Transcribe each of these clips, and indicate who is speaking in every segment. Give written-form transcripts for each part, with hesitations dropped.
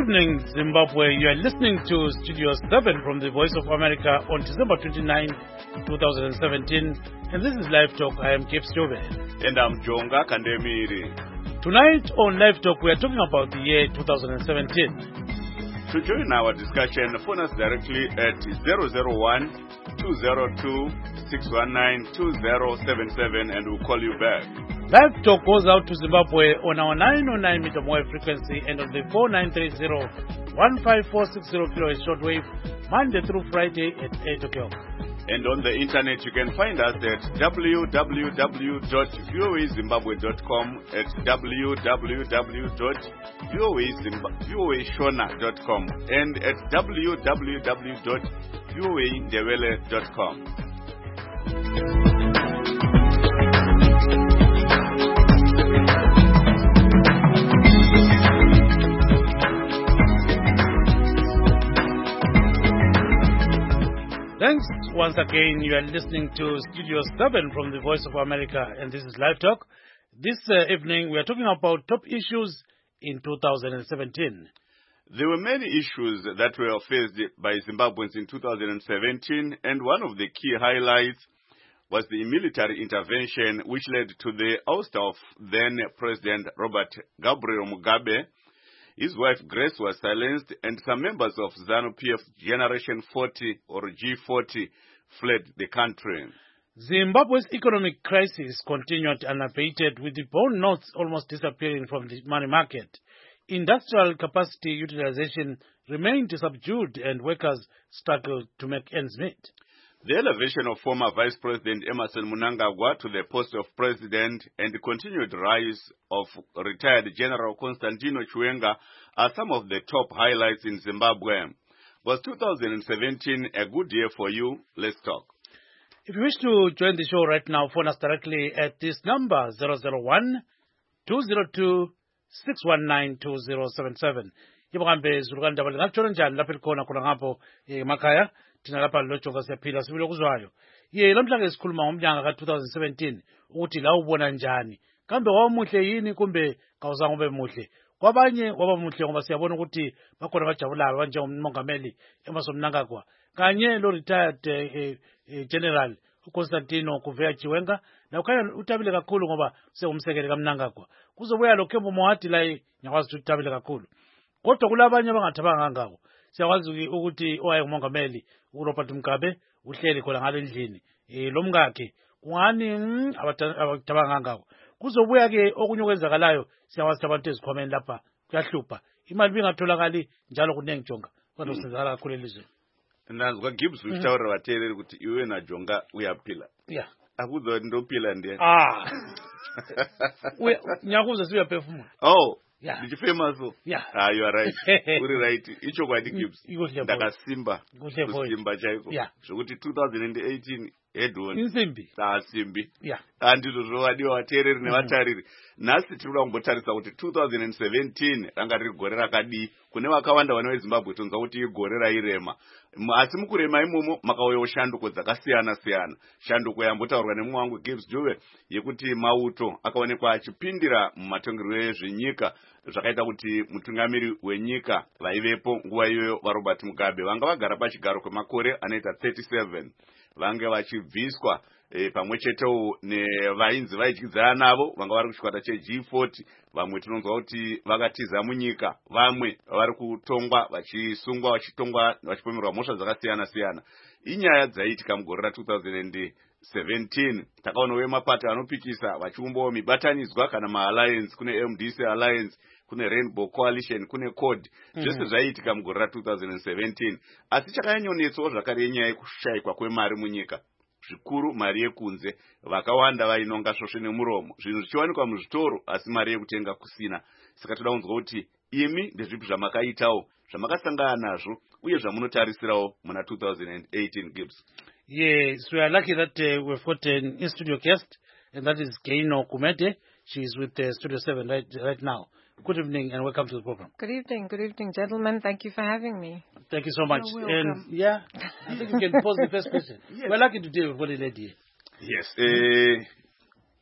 Speaker 1: evening, Zimbabwe. You are listening to Studio 7 from the Voice of America on December 29, 2017. And this is Live Talk. I am Gibbs Jove.
Speaker 2: And I'm Jonga Kandemiri.
Speaker 1: Tonight on Live Talk, we are talking about the year 2017.
Speaker 2: To join our discussion, phone us directly at 001-202-619-2077 and we'll call you back.
Speaker 1: Live Talk goes out to Zimbabwe on our 909 meter wave frequency and on the 4930-15460 kHz shortwave, Monday through Friday at 8 o'clock.
Speaker 2: And on the internet, you can find us at www.voazimbabwe.com, at www.voashona.com, and at www.voandewele.com.
Speaker 1: Thanks once again. You are listening to Studio 7 from the Voice of America, and this is Live Talk. This evening, we are talking about top issues in 2017.
Speaker 2: There were many issues that were faced by Zimbabweans in 2017, and one of the key highlights was the military intervention which led to the ouster of then-President Robert Gabriel Mugabe. His wife Grace was silenced, and some members of ZANU-PF Generation 40 or G40 fled the country.
Speaker 1: Zimbabwe's economic crisis continued unabated, with the bond notes almost disappearing from the money market. Industrial capacity utilization remained subdued, and workers struggled to make ends meet.
Speaker 2: The elevation of former Vice President Emmerson Mnangagwa to the post of president and the continued rise of retired General Constantino Chiwenga are some of the top highlights in Zimbabwe. Was 2017 a good year for you? Let's talk.
Speaker 1: If you wish to join the show right now, phone us directly at this number, 001-202-619-2077. Ibukambe zulukanda ngakutshona njani lapha elikhona khona ngapho emakhaya. Thina lapha lojonga siyaphila sibile okuzwayo. Lamhlanje sikhuluma ngomnyaka ka2017 ukuthi la ubona njani. Kambe wamuhle yini kumbe kawuzange ube muhle? Kwabanye waba muhle ngoba siyabona ukuthi bakhona abajabulayo abanjengomongameli Emmerson Mnangagwa kanye lo retired General uConstantino Chiwenga. Na ukhanya utabile kakhulu ngoba usengumsekeli kaMnangagwa. Kuzobuya lo Kembo Mohati la nyakwazi ukuthi utabile kakhulu. Kodwa kulabanye abangathabanga ngako. Siyakwazi ukuthi owayengumongameli uRobert Mugabe uhleli khona ngale ndlini lo mngakhe kungani abathabanga ngako. Kuzobuya ke okunye okwenzakalayo siyakwazi abantu ezikhwameni lapha kuyahlupha imali bingatholakali njalo kunengi Jonga kodwa usenzakala kakhulu elizweni.
Speaker 2: Nazwa Gibbs ushawara watereri ukuthi iwe na Jonga uyaphila.
Speaker 1: Yeah.
Speaker 2: Akuzo ndopila ndiye.
Speaker 1: Nyakuzo siyaphefumula.
Speaker 2: Oh.
Speaker 1: Yeah.
Speaker 2: Did you famous?
Speaker 1: Yeah.
Speaker 2: You are right. Uri right. Icho kwa Gibbs. Ndakasimba.
Speaker 1: Kusimba
Speaker 2: chaiko.
Speaker 1: Yeah.
Speaker 2: Zvokuti 2018 Edwin.
Speaker 1: Insimbi.
Speaker 2: Simbi.
Speaker 1: Yeah.
Speaker 2: Andizvo zvowadiwa vateereri nevatariri. Nhasi tiri kumbotarisa kuti 2017 ranga riri gore rakadii. Kune vakawanda vana veZimbabwe tonzwa kuti igore rairema. Asi mukurema imomo makauyawo shanduko dzakasiyana siyana. Shanduko yambotaurwa nemumwe wangu Gibbs Jove yekuti mauto akaonekwa achipindira mumatongerwo ezvenyika zvakaita kuti mutungamiri wenyika vaivepo nguva iyoyo vaRobert Mugabe vanga vagara pachigaro kwemakore anoita 37 vange vachibviswa pamwe chetewo nevainzi vaidyidzana navo vanga vari kuchikwata cheG40 vamwe tinonzwa kuti vakatiza munyika vamwe vari kutongwa vachisungwa vachipomerwa mhosva dzakasiyana siyana. Inyaya dzaiitika mugore ra2017 takaona wemapato anopikisa vachiumbawo mibatanidzwa kana maalliance kune MDC Alliance kune Rainbow Coalition kune CORD zvese zvaiitika mugore ra2017 asi chakanyanyonetsawo zvakare yenyaya yekushayikwa kwemari munyika zvikuru mari yekunze vakawanda vainonga svosve nemuromo zvinhu zvichiwanikwa muzvitoro asi mari yekutenga kusina. Saka toda kunzwa kuti imi ndezvipi zvamakaitawo zvamakasangana nazvo uye zvamunotarisirawo muna 2018 Gibbs.
Speaker 1: Yes, we are lucky that we've got an in-studio guest, and that is Gaino Kumete. She's with Studio 7 right now. Good evening and welcome to the program.
Speaker 3: Good evening, gentlemen. Thank you for having me.
Speaker 1: Thank you so much.
Speaker 3: You're welcome.
Speaker 1: And I think you can pose the first question. Yes. We're lucky today we've got a lady.
Speaker 2: Yes.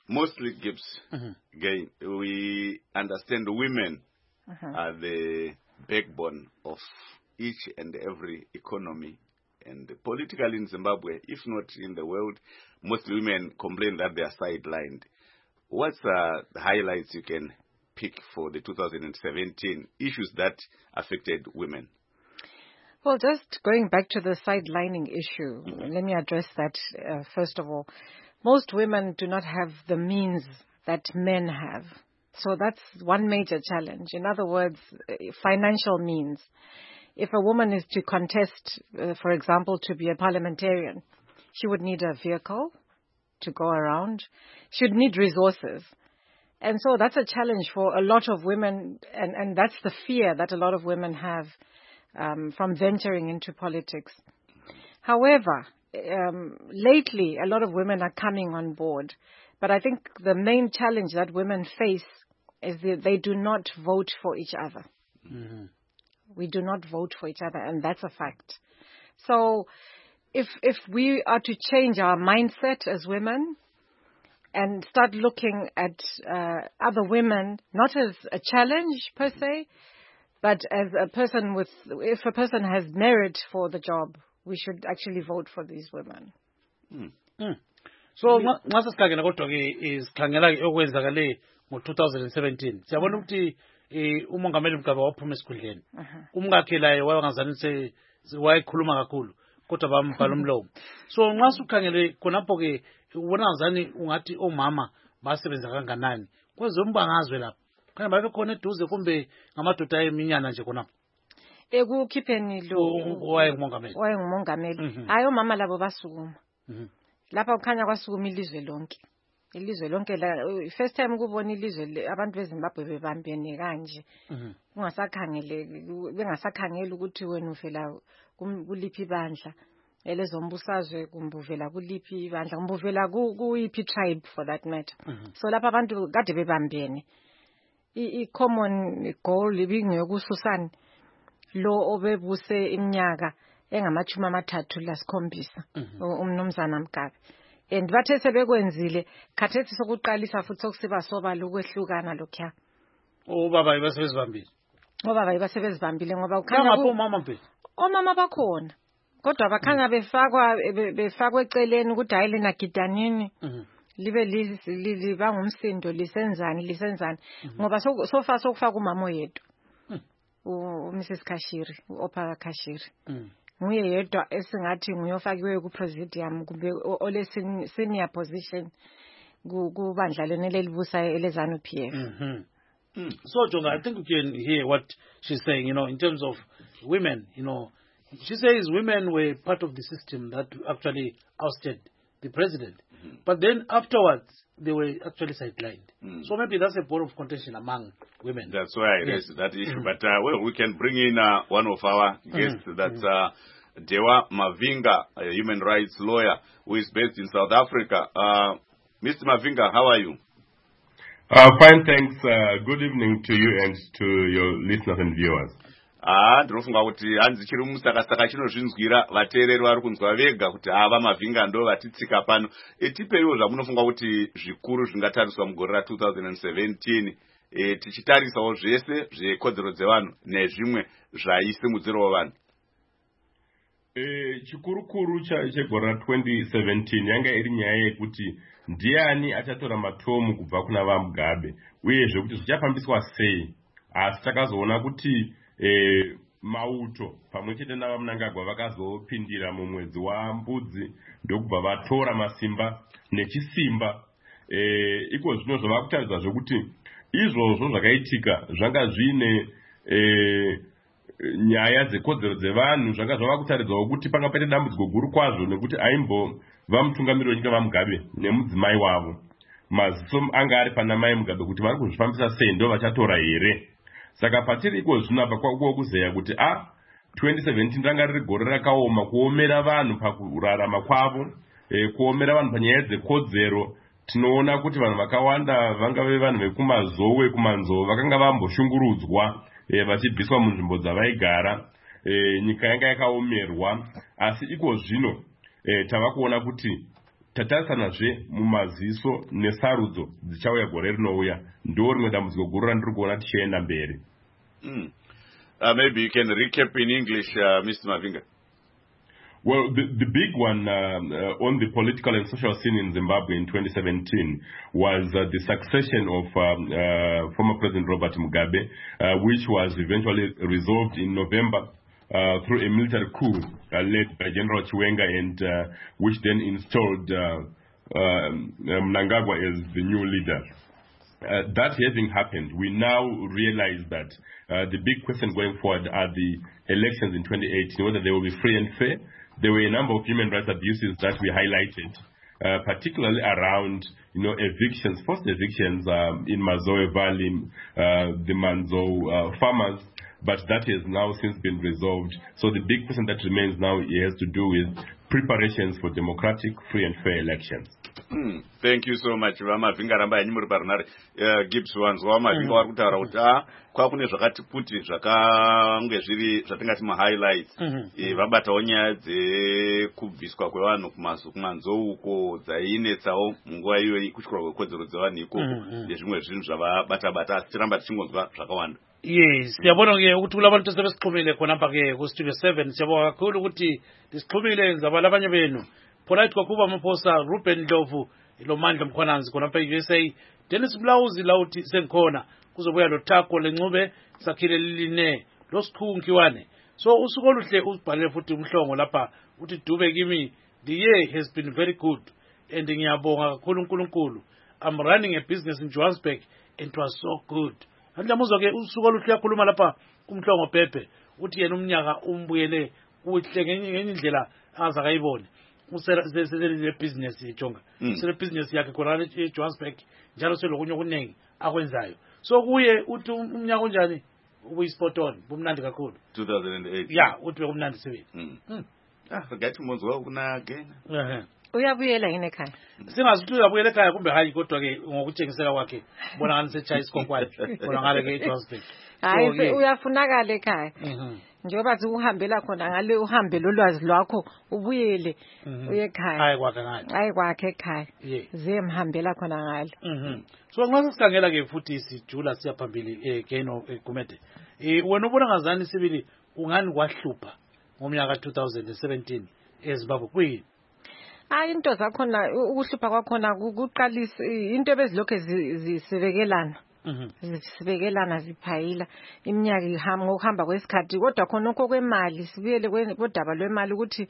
Speaker 2: Mostly Gibbs. Again, we understand women are the backbone of each and every economy. And politically in Zimbabwe, if not in the world, most women complain that they are sidelined. What's the highlights you can pick for the 2017 issues that affected women?
Speaker 3: Well, just going back to the sidelining issue, let me address that first of all. Most women do not have the means that men have. So that's one major challenge. In other words, financial means. If a woman is to contest, for example, to be a parliamentarian, she would need a vehicle to go around. She would need resources. And so that's a challenge for a lot of women, and that's the fear that a lot of women have from venturing into politics. However, lately, a lot of women are coming on board. But I think the main challenge that women face is that they do not vote for each other. Mm-hmm. We do not vote for each other, and that's a fact. So if we are to change our mindset as women and start looking at other women, not as a challenge per se, but as a person if a person has merit for the job, we should actually vote for these women.
Speaker 1: So nxa sikhangela kodwa ke isikhangela okwenzakale ngo-2017 siyabona ukuthi umongameli Mugabe waphuma esikhundleni umkakhe laye wayengazanise wayekhuluma kakhulu kodwa bambhala umlomo. So nxa sikhangele khonapho ke ubona ngazani ungathi omama basebenza kanganani kwezombangazwe lapho khanya babe khona eduze kumbe ngamadoda ayeminyana nje khonapho
Speaker 3: ekukhipheni lo wayengumongameli hayi omama labo basukuma lapha kukhanya kwasukuma ilizwe lonke la first time kubona ilizwe abantu beZimbabwe bebambene kanje bengasakhangeli ukuthi wena uvela kuliphi ibandla elezombusazwe kumbe uvela kuliphi ibandla kumbe uvela kuyiphi tribe for that matter. So lapha abantu kade bebambene i-common goal ibingeyokususana lo obebuse iminyaka engamachumi amathathu lasikhombisa umnumzana Mugabe. And bathe sebekwenzile khathethi sokuqalisa futhi sokusiba sobala ukwehlukana lokho.
Speaker 1: Obaba
Speaker 3: ibasebezibambile ngoba ukhanya omama bakhona kodwa bakhanya befakwa eceleni ukuthi hayi lena gidanini libe libangumsindo lisenzani ngoba sofa sokufaka umama oyedwa uMrs Kashiri uOpha Kashiri nguye yedwa esingathi nguyofakiwe ku presidium kumbe ole senior position kubandla lona lelibusa elezanu PF.
Speaker 1: So Jonga, I think you can hear what she's saying, in terms of women, she says women were part of the system that actually ousted the president. But then afterwards, they were actually sidelined. So maybe that's a bone of contention among women.
Speaker 2: That's why I raised that issue. But we can bring in one of our guests, that's Dewa Mavinga, a human rights lawyer who is based in South Africa. Mr. Mavinga, how are you?
Speaker 4: Fine, thanks. Good evening to you and to your listeners and viewers.
Speaker 2: Ndinofunga kuti hanzi chiri musakasaka chinozvinzwira vateereri vari kunzwa vega kuti ava Mavinga ndo vatitsika pano. Tipeiwo zvamunofunga kuti zvikuru zvingatariswa mugore ra2017 tichitarisawo zvese zvekodzero dzevanhu nezvimwe zvaisimudziro vanhu.
Speaker 4: Chikurukuru chegore ra2017 yanga iri nyaya yekuti ndiani achatora matomu kubva kuna vaMugabe uyezve kuti zvichafambiswa sei. Asi takazoona kuti mauto pamwe chete navaMnangagwa vakazopindira mumwedzi waMbudzi ndokubva vatora masimba nechisimba. Iko zvino zvava kutaridza zvokuti izvozvo zvakaitika zvanga zvine nyaya dzekodzero dzevanhu zvanga zvava kutaridzawo kuti panga paite dambudziko guru kwazvo nekuti aimbova mutungamiri wenyika vaMugabe nemudzimai wavo. Maziso anga ari pana mai Mugabe kuti vari kuzvifambisa sei ndo vachatora here. Saka patiri iko zvino apa kuzeya kuti 2017 ranga riri gore rakaoma kuomera vanhu pakurarama kwavo, kuomera vanhu panyaya dzekodzero. Tinoona kuti vanhu vakawanda vangave vanhu vekumazowe kumanzoo vakanga vamboshungurudzwa vachibviswa munzvimbo dzavaigara. Nyika yanga yakaomerwa. Asi iko zvino tava kuona kuti tatarisanazve mumaziso nesarudzo dzichauya gore rinouya. Ndo rimwe dambudziko guru randiri kuona tichienda mberi.
Speaker 2: Maybe you can recap in English, Mr. Mavinga.
Speaker 4: Well, the big one on the political and social scene in Zimbabwe in 2017 was the succession of former President Robert Mugabe, which was eventually resolved in November through a military coup led by General Chiwenga, and which then installed Mnangagwa as the new leader. That having happened, we now realize that the big question going forward are the elections in 2018, whether they will be free and fair. There were a number of human rights abuses that we highlighted, particularly around, evictions, forced evictions in Mazoe Valley, the Manzo farmers, but that has now since been resolved. So the big question that remains now has to do with preparations for democratic, free and fair elections.
Speaker 2: Thank you so much. Vamavinga ramba yanyu muri parinare. Gibbs wanzwa Vamavinga vari kutaura kuti kwakune zvakati kuti zvakange zviri zvatingati ma-highlights. Vabatawo nyaya dzekubviswa kwevanhu kumanzou uko dzainetsawo munguva iyoyi kutyirwa kwekodzero dzevanhu ikoko nezvimwe zvinhu zvavabata-bata, asi tiramba tichingonzwa zvakawanda.
Speaker 1: Yes, siyabona-ke ukuthi kula bantu sebesixhumile khonapha-ke ku-Studio 7 siyabonga kakhulu ukuthi lisixhumile nzabala abanye benu. Polite Kwakuba Maphosa, Ruben Ndlovu, Lomandla Mkhwananzi khonapha e-USA, Dennis Mlawuzi lauthi sengikhona kuzobuya lo Thako Lencube Sakhile Liline lo Sikhunkiwane. So usuku oluhle uzibhalele futhi umhlongo lapha uthi Dube kimi, the year has been very good and ngiyabonga kakhulu uNkulunkulu. I'm running a business in Johannesburg and it was so good. Andlamuzwa-ke usuku oluhle yakhuluma lapha kumhlongo Pepe uthi yena umnyaka umbuyele kuhle ngenye indlela azakayibone. Usele business ijonga usele business yakhe khona eJohannesburg njalo selokunye okuningi akwenzayo. So kuye uthi umnyaka onjani ubuyispot on bumnandi kakhulu
Speaker 2: 2008.
Speaker 1: Yeah, uthi bekumnandi sebenzi.
Speaker 2: Ngathi monzwa kunagena.
Speaker 3: Uyabuyela yini ekhaya?
Speaker 1: Singazi uyabuyela ekhaya kumbe hayi, kodwa ke ngokutshengisela kwakhe bona ngani setshaya isikhonkwane bona ngale ke eJohannesburg.
Speaker 3: Hayi uyafunakala ekhaya. Njengoba uhambela khona ngale uhambe lolwazi lwakho ubuyele uye ekhaya.
Speaker 1: Hayi
Speaker 3: kwakhe ekhaya. Zemhambela khona ngale.
Speaker 1: So nxa sikhangela ke futhi sijula siyaphambili Geno Gumede. Wena ubona ngazani sibili ungani kwahlupha ngomnyaka 2017 eZimbabwe kuyini?
Speaker 3: Into zakhona ukuhlupha kwakhona kuqalisa into ebezilokho zisebekelana. Zisebekelana ziphayila iminyaka ngokuhamba kwesikhathi, kodwa khona lokho kwemali sibuyele kodaba lwemali ukuthi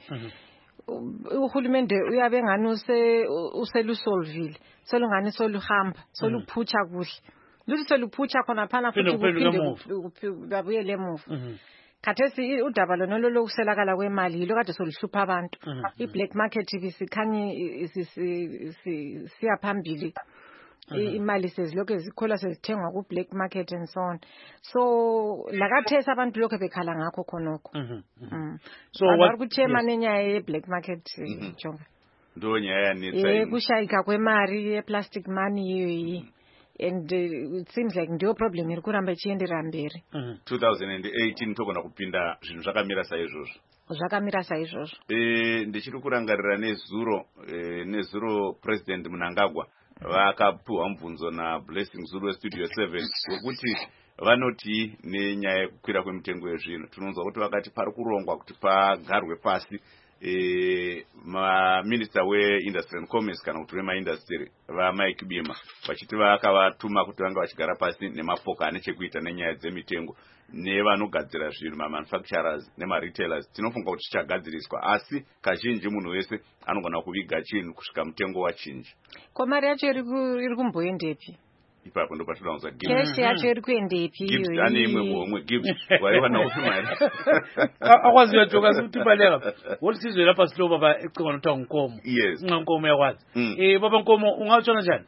Speaker 3: uhulumende uyabe ngani uselusolvile selungani soluhamba soluphutsha kuhle luthi seluphutsha khona phana futhi kuphinde babuyele emuva. Khathesi udaba lona lokuselakala kwemali yilo kade soluhlupha abantu. I-black market bisikhanye siya phambili. Imali sezilokho zikhola sezithengwa ku-black market and so on. So lakathesa abantu lokho bekhala ngakho khonokho. So what chairman enyaya ye-black market jonga
Speaker 2: ndonya yani
Speaker 3: kushayika kwemali ye-plastic money and it seems like ndio problem iri kuramba ichiendera mberi.
Speaker 2: 2018 togona kupinda zvinhu zvakamira saizvozvo.
Speaker 3: Zvakamira saizvozvo.
Speaker 2: Ndichiri kurangarira nezuro President Mnangagwa vakapuhwa mubvunzo naBlessing Zulu weStudio 7 wekuti vanoti nenyaya yekukwira kwemitengo yezvinhu. Tinonzwa kuti vakati pari kurongwa kuti pagarwe pasi maminister weindustry and commerce kana kuti vemaindustry vaMike Bima vachiti vakavatuma kuti vange vachigara pasi nemapoka ane chekuita nenyaya dzemitengo nevanogadzira zvinhu mamanufacturers nemaretailers. Tinofunga kuti chichagadziriswa, asi kazhinji munhu wese anogona kuviga chinhu kusvika mutengo wachinji.
Speaker 3: Ko mari yacho iri kumboendepi?
Speaker 2: Ipapo ndo patinounza
Speaker 3: Gibbs yacho iri kuendepi?
Speaker 2: Gibbs ane imwe homwe. Gibbs waiwana upi mari
Speaker 1: akwaziwa joka kuti baleka wolisizwe lapha siloba ba ecingwa notha nkomo.
Speaker 2: Yes,
Speaker 1: nkomo yakwazi. Baba Nkomo ungatshona njani?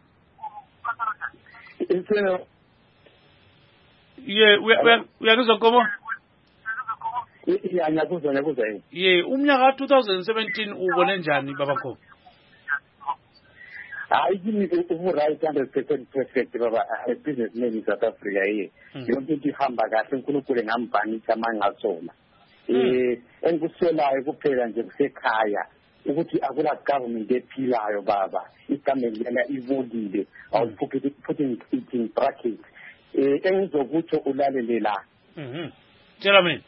Speaker 1: Uyakuzwa Nkomo?
Speaker 5: Ngiyakuzwa.
Speaker 1: Umnyaka 2017 ubone njani Baba Nkomo?
Speaker 5: Kimi right 100% perfect baba businessman in South Africa here. Yonke into ihamba kahle, uNkulunkulu ngambhanisa mangasona. Enkusolayo kuphela nje kusekhaya ukuthi akula government ephilayo baba. Igameni lena ivolile. Putting it in brackets. Engizokutsho ulalele la.
Speaker 1: tshela mina.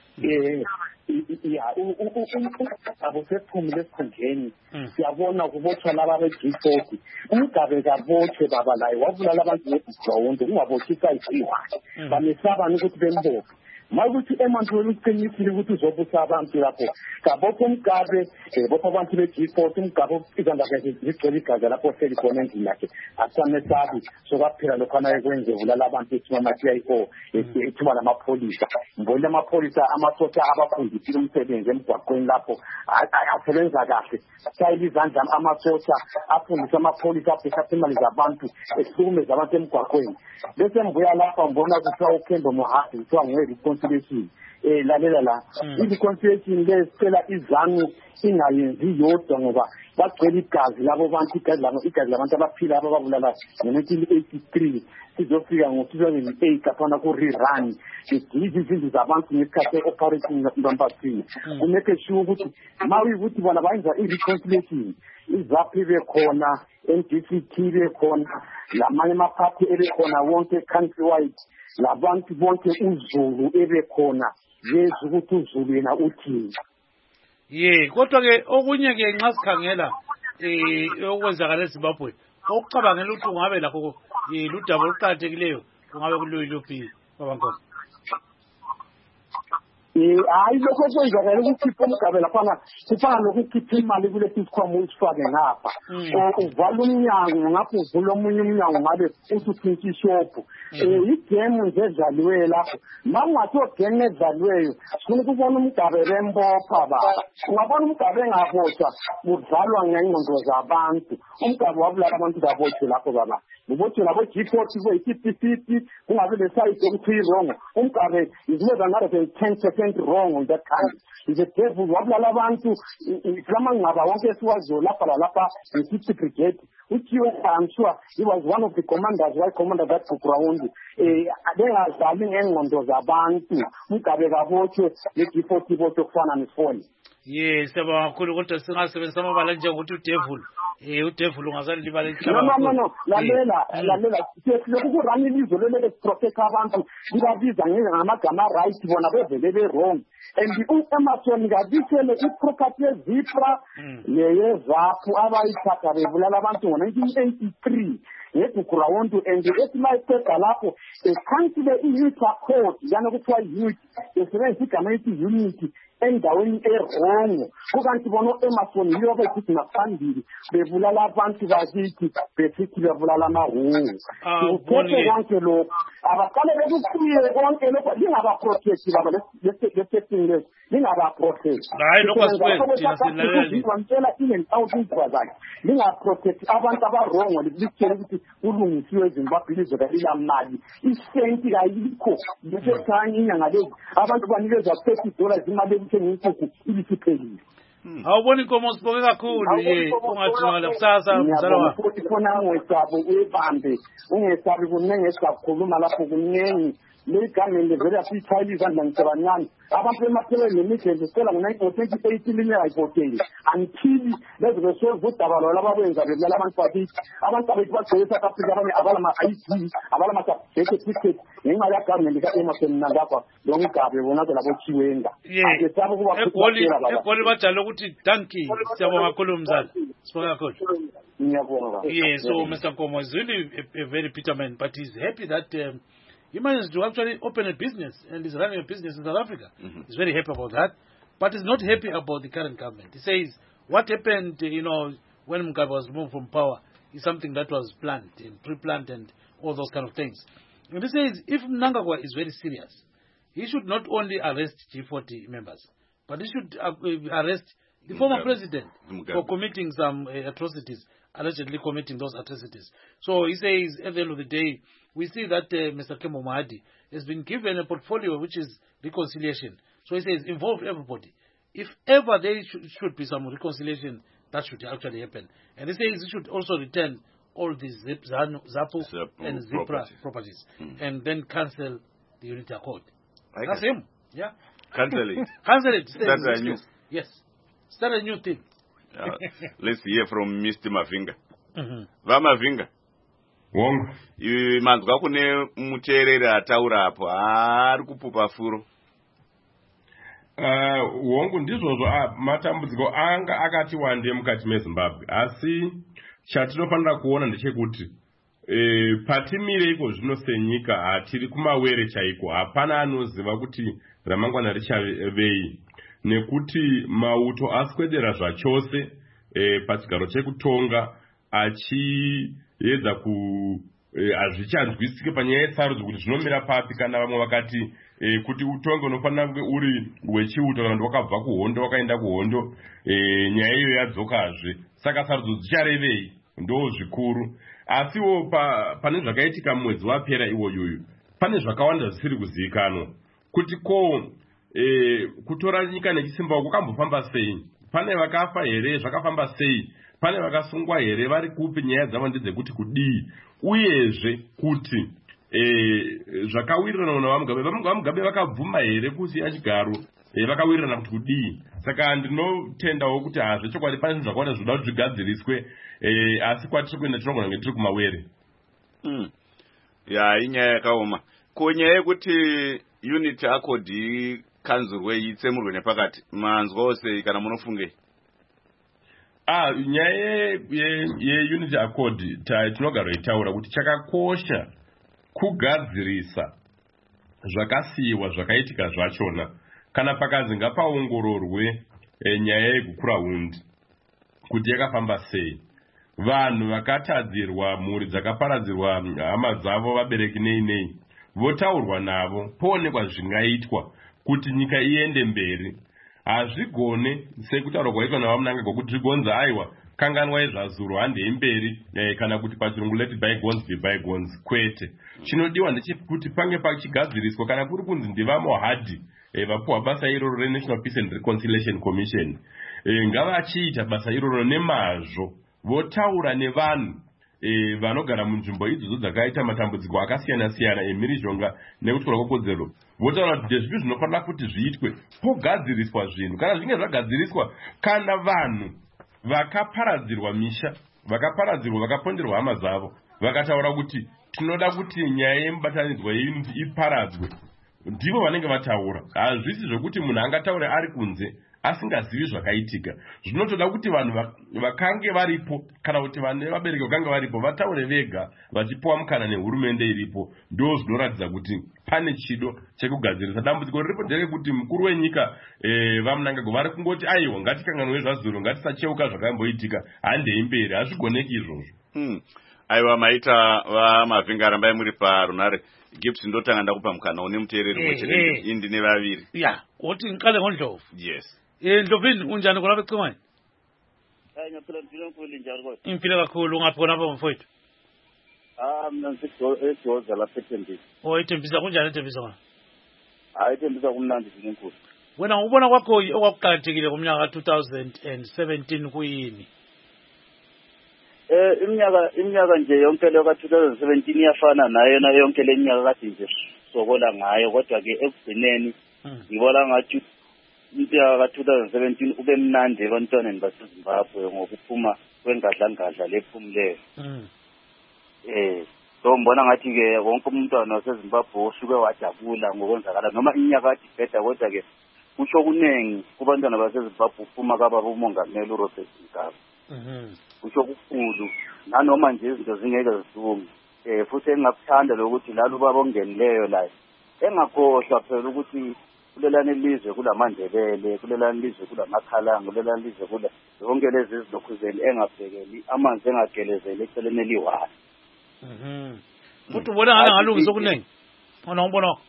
Speaker 5: Ya abusephumile esikhundleni siyabona kubotshwa laba be-G40 umgabe kabotshwe baba laye wabulala abantu ngeground ungabotshwa isayiziwa bamesabani ukuthi bembophe makuthi emantweni uqinisile ukuthi uzobusa abantu lapho kabopha umgabe bopha abantu be-G40 umgabe izandla zakhe zigcwele igazi lapho hleli khona endlini yakhe asamesabi sokaphela lokhana ekwenze bulala abantu esimama-TIO ethuba lamapholisa mbonile amapholisa amasotsha abafundisile umsebenzi emgwaqweni lapho asebenza kahle sayile izandla amasotsha afundisa amapholisa abhesapha imali zabantu ehlukumeza abantu emgwaqweni bese mbuya lapha mbona kuthiwa uKembo Mohadi kuthiwa nge-reconciliation lalela la i-reconciliation le sicela izanu ingayenzi yodwa ngoba bagcwele igazi labo bantu igazi labantu abaphila abababulala ngo-1983 sizofika ngo-2008 aphana ku-rerun idizi izindlu zabantu ngesikhathi e-operation Mpambathini kumeke sure ukuthi ma uyikuthi bona bayenza i-reconciliation izaphi ibe khona NDCT ibe khona lamanye amaphathi ebe khona wonke countrywide labantu bonke uZulu ebe khona yezwa ukuthi uZulu yena uthini.
Speaker 1: Kodwa-ke okunye-ke nxa sikhangela okwenzakala eZimbabwe okucabangela ukuthi kungabe lakho ludaba oluqakathekileyo kungabe kuluyiluphi babankomo.
Speaker 5: Hayi lokho kwenzakala ukukhipha umgabe laphana kufana nokukhipha imali kulesi sikhwama usifake ngapha uvala umnyango ngapho uvula omunye umnyango ngabe uthi uthinta ishophu igemu nje edlaliweyo lapho ma ungathiwa gemu edlaliweyo sifuna ukubona umgabe bembopha baba ungabona umgabe engabotshwa udlalwa ngengqondo zabantu umgabe wabulala abantu kabotshwe lapho baba ubotshwe labo G40 kuyi-50-50 kungabe lesayide ukuthi i-wrong umgabe is more than 10% wrong on that kind. Is a devil wabulala abantu ilamangaba wonke esiwaziyo lapha lalapha nge-50 brigade which I'm sure he was one of the commanders why commander that Bukurawundi bengadlali ngengqondo zabantu umgabe kabotshwe nge-G40 botshwe kufana nesifoni.
Speaker 1: Siyabonga kakhulu kodwa singasebenzisa amabala njengokuthi udevil ungazali libala
Speaker 5: no lalela siyefika ukurana ilizwe lelele protect abantu libabiza ngamagama right bona bevele be-wrong and u-Emerson kabisele i-property yeZipra neyezaphu abayithatha bebulala abantu ngo-1983 ngeBukurawundi and esimayiqeda lapho ekhansile i-youth accord yana kuthiwa youth besebenzisa igama elithi unity endaweni e-wrong kukanti bona u-Emerson yiyo bethi ngaphambili bebulala abantu bakithi besithi bebulala amahungu ukuphethe konke lokho abaqale bekukhulile konke lokho lingabaprotect baba lesething leso lingabaprotect
Speaker 1: hayi lokho asikwenzile
Speaker 5: wamtshela in-and-out zakhe lingaprotect abantu abarongo litshela ukuthi kulungisiwe eZimbabwe ilizwe kalilamali isenti kayikho besekhanya inyanga lezi abantu banikezwa $30 imali ekuthenga inkukhu ibisiphelile.
Speaker 1: Awubona inkomo sibonge kakhulu ungathingala kusasa mzala wakho
Speaker 5: futhi khona ungesabi uyibambe ungesabi kunenge esikhuluma lapho kunengi legameni vele asithayile izandla ngisebancane abantu emathelweni nemidlalo sicela ngo-2018 lingayivoteli until lezi besolve udaba lwalo ababenza bebulala abantu bakithi abantu abethu bagcwele South Africa abanye abalama-ID abalama-certificate ngenxa yagovernment ka-Emerson Mnangagwa lo mgabe bona ke labo Chiwenga
Speaker 1: egoli bajale ukuthi danki siyabonga kakhulu mzala sibonga kakhulu. So Mr. Nkomo is really a very bitter man, but he's happy that he managed to actually open a business and is running a business in South Africa. He's very happy about that, but he's not happy about the current government. He says what happened, when Mugabe was removed from power is something that was planned and pre-planned and all those kind of things. And he says if Mnangagwa is very serious, he should not only arrest G40 members, but he should arrest the former president for committing some atrocities, allegedly committing those atrocities. So he says, at the end of the day, we see that Mr. Kembo Mohadi has been given a portfolio which is reconciliation. So he says, involve everybody. If ever there should be some reconciliation, that should actually happen. And he says he should also return all these ZAPU and Zipra properties and then cancel the Unity Accord. That's him. Yeah.
Speaker 2: Cancel it.
Speaker 1: Cancel it.
Speaker 2: Start a new.
Speaker 1: Yes. Start a new thing.
Speaker 2: Let's hear from Mr. Mavinga. Mavinga.
Speaker 4: Wonga.
Speaker 2: Manzwa kune muteereri ataura apo ari kupupa furo.
Speaker 4: hongu ndizvozvo matambudziko anga akati wande mukati mezimbabwe, asi chatinofanira kuona ndechekuti patimireiko zvino senyika hatiri kumawere chaiko. Hapana anoziva kuti ramangwana richavei, nekuti mauto aswedera zvachose pachigaro chekutonga achiedza hazvichanzwisike panyaya yesarudzo kuti zvinomira papi. Kana vamwe vakati kuti utonge unofanira kunge uri wechiuto kana kuti wakabva kuhondo wakaenda kuhondo, nyaya iyo yadzokazve. Saka sarudzo dzicharevei ndo zvikuru. Asiwo pane zvakaitika mwedzi wapera iwoyoyo, pane zvakawanda zvisiri kuzivikanwa kuti kutora nyika nechisimba kwakambofamba sei. Pane vakafa here, zvakafamba sei? Pane vakasungwa here, vari kupi? Nyaya dzavo ndedzekuti kudii? Uyezve kuti zvakawirirana vamugabe vakabvuma here kusiya chigaro, vakawirirana kuti kudii? Saka ndinotendawo kuti hazvechokwadi pane zvinhu zvakawanda zvinoda kuti zvigadziriswe, asi kwatiri kuenda tinogona kunge tiri kumawere.
Speaker 2: Inyaya yakaoma. Kunyaya yekuti unity accord ikanzurwe itsemurwe nepakati, manzwawo sei kana munofungei?
Speaker 4: Nyaya yeunity accord tinogara itaura kuti chakakosha kugadzirisa zvakasiyiwa zvakaitika zvachona. Kana pakazi ngapaongororwe nyaya yegukurahundi kuti yakafamba sei, vanhu vakatadzirwa, mhuri dzakaparadzirwa, hama dzavo, vabereki nei votaurwa navo, poonekwa zvingaitwa kuti nyika iende mberi. Hazvigone sekutaurwa kwaitwa navamunangagwa kuti zvigonza aiwa kanganwai zvazuro handei mberi, kana kuti pachirungu let bygones be bygones. Kwete, chinodiwa ndechekuti pange pachigadziriswa, kana kuri kunzi ndivamo hadhi vapuwa basa iroro reNational Peace and Reconciliation Commission, ngavachiita basa iroro nemazvo, votaura nevanhu vanogara munzvimbo idzodzo dzakaita matambudziko akasiyana-siyana emhirizhonga nekutorwa kwekodzero, votaura kuti ndezvipi zvinofanira kuti zviitwe, pogadziriswa zvinhu. Kana zvinge zvagadziriswa, kana vanhu vakaparadzirwa misha, vakaparadzirwa, vakaponderwa hama dzavo, vakataura kuti tinoda kuti nyaya yemubatanidzwa yeunity iparadzwe, ndivo vanenge vataura. Hazvisi zvokuti munhu angataure ari kunze asingazivi zvakaitika. Zvinotoda kuti vanhu vakange varipo, kana kuti vane vabereki vakange varipo, vataure vega vachipuwa mukana nehurumende iripo. Ndo zvinoratidza kuti pane chido chekugadzirisa. Dambudziko riripo nderekuti mukuru wenyika vamunangagwa vari kungoti aiwa ngatikanganwe zvazuro, ngatisacheuka zvakayamboitika, handei mberi. Hazvigoneki izvozvo.
Speaker 2: Aiwa, maita vamavhinga rambai muri parunare. Gibbs ndotanga ndakupa mukana une muteereri mwechete indine vaviri.
Speaker 1: Woti ngiqale ngoNdlovu.
Speaker 2: Yes.
Speaker 1: Ndlovini unjani khona ecingweni?
Speaker 5: Ngiyaphila mpilo enkulu njalo kodwa.
Speaker 1: Impilo kakhulu, ungaphi khona apha mfowethu?
Speaker 5: Mina ngiseDoza lapha eThembisa.
Speaker 1: eThembisa, kunjani eThembisa khona?
Speaker 5: eThembisa kumnandi mpilo enkulu.
Speaker 1: Wena ubona kwakho okwakuqakathekile ngomnyaka ka-2017 kuyini?
Speaker 5: Iminyaka nje yonke leyo ka-2017 iyafana nayo yonke le minyaka kade nje sokola ngayo, kodwa ke ekugcineni ngibona ngathi iminyaka ka-2017 ube mnandi ebantwaneni baseZimbabwe ngokuphuma kwengadlangadla lephumileyo. So mbona ngathi-ke wonke umntwana waseZimbabwe osuke wajabula ngokwenzakala, noma iminyaka kade ibheda, kodwa ke kusho kuningi kubantwana baseZimbabwe uphuma kababa umongameli uRobert Mugabe. Kusho kukhulu, nanoma nje izinto zingeke zisume. Futhi engakuthanda lokuthi lalo ubaba ongenileyo la engakhohlwa phela ukuthi kulelana ilizwe kulamandebele, kulelana ilizwe kulamakhalanga, kulelana ilizwe kula zonke lezi zilokhuzeli, engabhekeli amanzi engagelezeli eceleni eliwani.
Speaker 1: Futhi ubona ngala ngalungisa okuningi ona umbona wakho?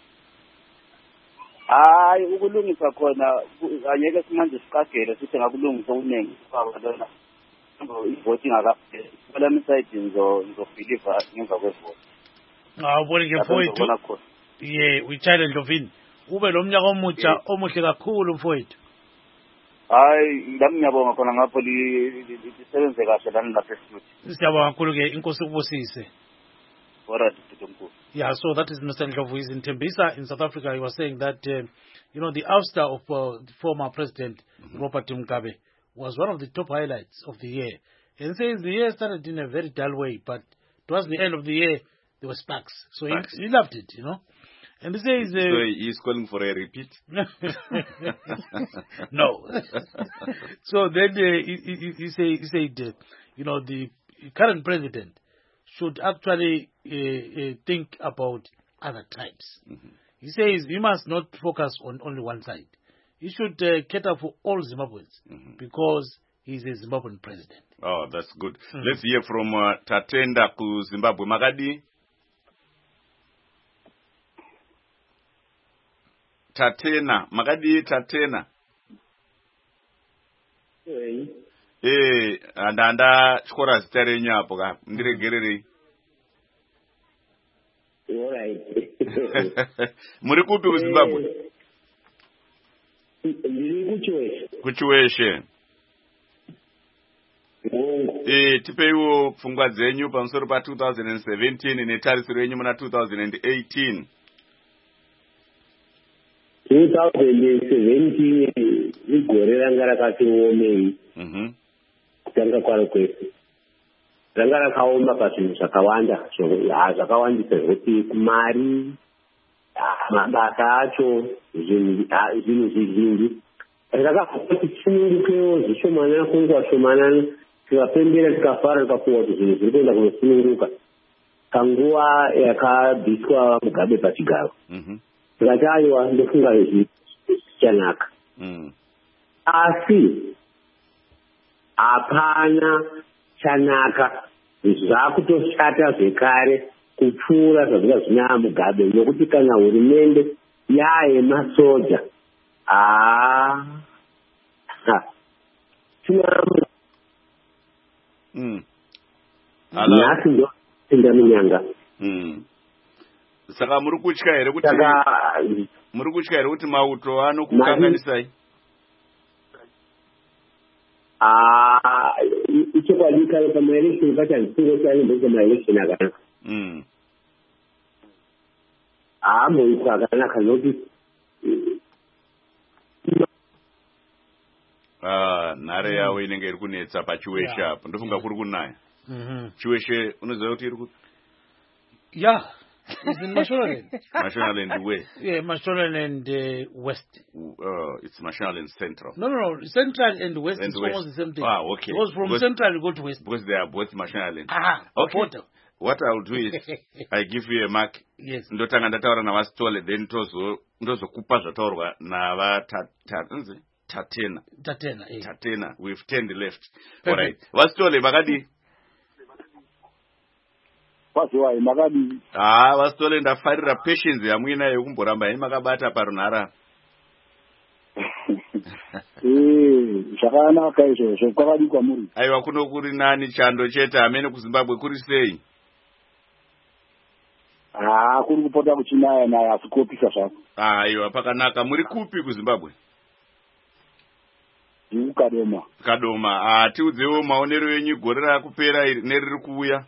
Speaker 5: Hayi, ukulungisa khona angeke simanje siqagele sithi ngakulungisa okuningi baba lona i-voting akapheli. Kuphela misayidi ngizobhiliva ngemva kwevote.
Speaker 1: Ubone ke mfowethu, uyitshayele Ndlovini, ube lo mnyaka omutsha omuhle kakhulu mfowethu.
Speaker 5: Hayi, lami ngiyabonga khona ngapho lisebenze kahle lani lapha estudio.
Speaker 1: Siyabonga kakhulu ke, inkosi ukubusise.
Speaker 5: So
Speaker 1: that is Mr. Ndlovu. He's in Tembisa in South Africa. He was saying that, the ouster of the former President Robert Mugabe was one of the top highlights of the year. And says the year started in a very dull way, but towards the end of the year, there were sparks. So he loved it, And he says...
Speaker 2: so he's calling for a repeat?
Speaker 1: No. So then he said, the current president should actually think about other tribes.
Speaker 2: Mm-hmm.
Speaker 1: He says he must not focus on only one side. He should cater for all Zimbabweans because he's a Zimbabwean president.
Speaker 2: Oh, that's good. Let's hear from Tatenda ku Zimbabwe. Makadi? Tatena. Makadi Tatena. Andanda chikora zita renyu apo ka. Ndiregererei. Muri kupi ku Zimbabwe?
Speaker 5: Ndiri
Speaker 2: kuchiweshe. Tipeiwo pfungwa dzenyu pamusoro pa 2017 netarisiro yenyu muna 2018.
Speaker 5: 2017 igore ranga rakati omei. Kutanga kwaro kwese. Ranga rakaoma pazvinhu zvakawanda. Zvakawandisa zvokuti kumari, mabasa acho, zvinhu zvizhinji. Rakasunungukewo zvishomanana kunguva shomanana. Tikapembera tikafara tikafunga kuti zvinhu zviri kuenda kunosununguka. Panguva yakabviswa Mugabe pachigaro. Tikati aiwa ndofunga izvi zvichanaka. Asi hapana chanaka, zvakutoshata zvekare kupfuura zvazvinga zvina Mugabe, nokuti kana hurumende yayemasoja nhasi ndo pinda munyanga.
Speaker 2: Saka muri kutya here kuti mauto anokukanganisai?
Speaker 5: Ichokwadi kare pamaelection pacha ndisingo chani ndiko maelection akanaka. Amboitwa akanaka nokuti
Speaker 2: nhare yawo inenge iri kunetsa pachiweshe apo. Ndofunga kuri kunaya. Chiweshe unoziva kuti iri kuti?
Speaker 1: Yeah. It's in Mashonaland.
Speaker 2: Mashonaland West.
Speaker 1: Yeah, Mashonaland West.
Speaker 2: It's Mashonaland Central.
Speaker 1: No. Central and West is almost the same thing.
Speaker 2: Okay.
Speaker 1: Because from Central you go to West.
Speaker 2: Because they are both Mashonaland.
Speaker 1: Okay.
Speaker 2: Photo. What I'll do is, I give you a mark.
Speaker 1: Yes.
Speaker 2: Ndotanga ndataura navastole, then ndozokupa zvataurwa Tatena. Tatena. We've turned left. All right. Vastole, makadi? Vastole ndafarira patience yamwina yekumboramba yani makabata parunhara.
Speaker 5: Zvakanaka izvozvo, kwakadi kwamuri.
Speaker 2: Aiwa, kuno kuri nani chando chete, amene kuZimbabwe kuri sei?
Speaker 5: Kuri kupota kuchinaya naya asi kuopisa zvako.
Speaker 2: Aiwa, pakanaka. Muri kupi kuZimbabwe?
Speaker 5: Kadoma.
Speaker 2: Kadoma. Tiudzewo maonero enyu gore rakupera neriri kuuya.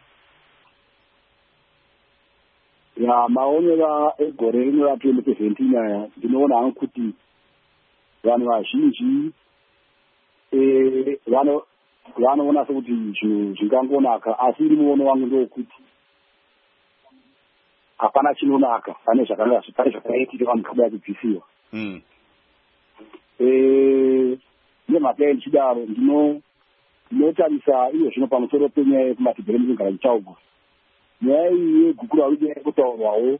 Speaker 5: Maonero egore rino ra2017 aya ndinoona hangu kuti vanhu vazhinji vanoona sekuti zvinhu zvingangonaka, asi iri muono wangu ndokuti hapana chinonaka. Pane zvakaitika paMugabe yakubvisiwa. Nemhaka ndichidaro ndinotarisa iyo zvino pamusoro penyaya yekumatibhere muzvigara zvichaugwa. Nyaya iyi yegukura iri kutaurwawo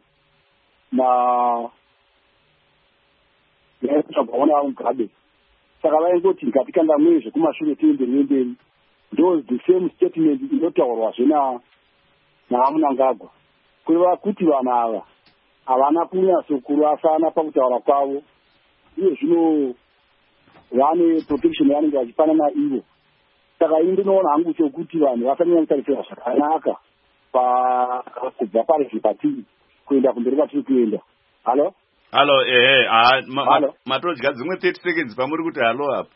Speaker 5: kutsvagwaona vaMugabe. Saka vaingoti ngatikanga mwezvo kumashure tienderemberi, ndo the same statement inotaurwazve navaMunangagwa. Kureva kuti vanhu ava havana kunyatsokurasana pakutaura kwavo, uye zvino vane protection yavanenge vachipanana ivo. Saka ini ndinoona hangu chokuti vanhu vasanyanya kutarisira zvakanaka kubva parezvipatiri kuenda kumberi patiri kuenda. Halo,
Speaker 2: matodya dzimwe 30 seconds pamuri kuti halo apa.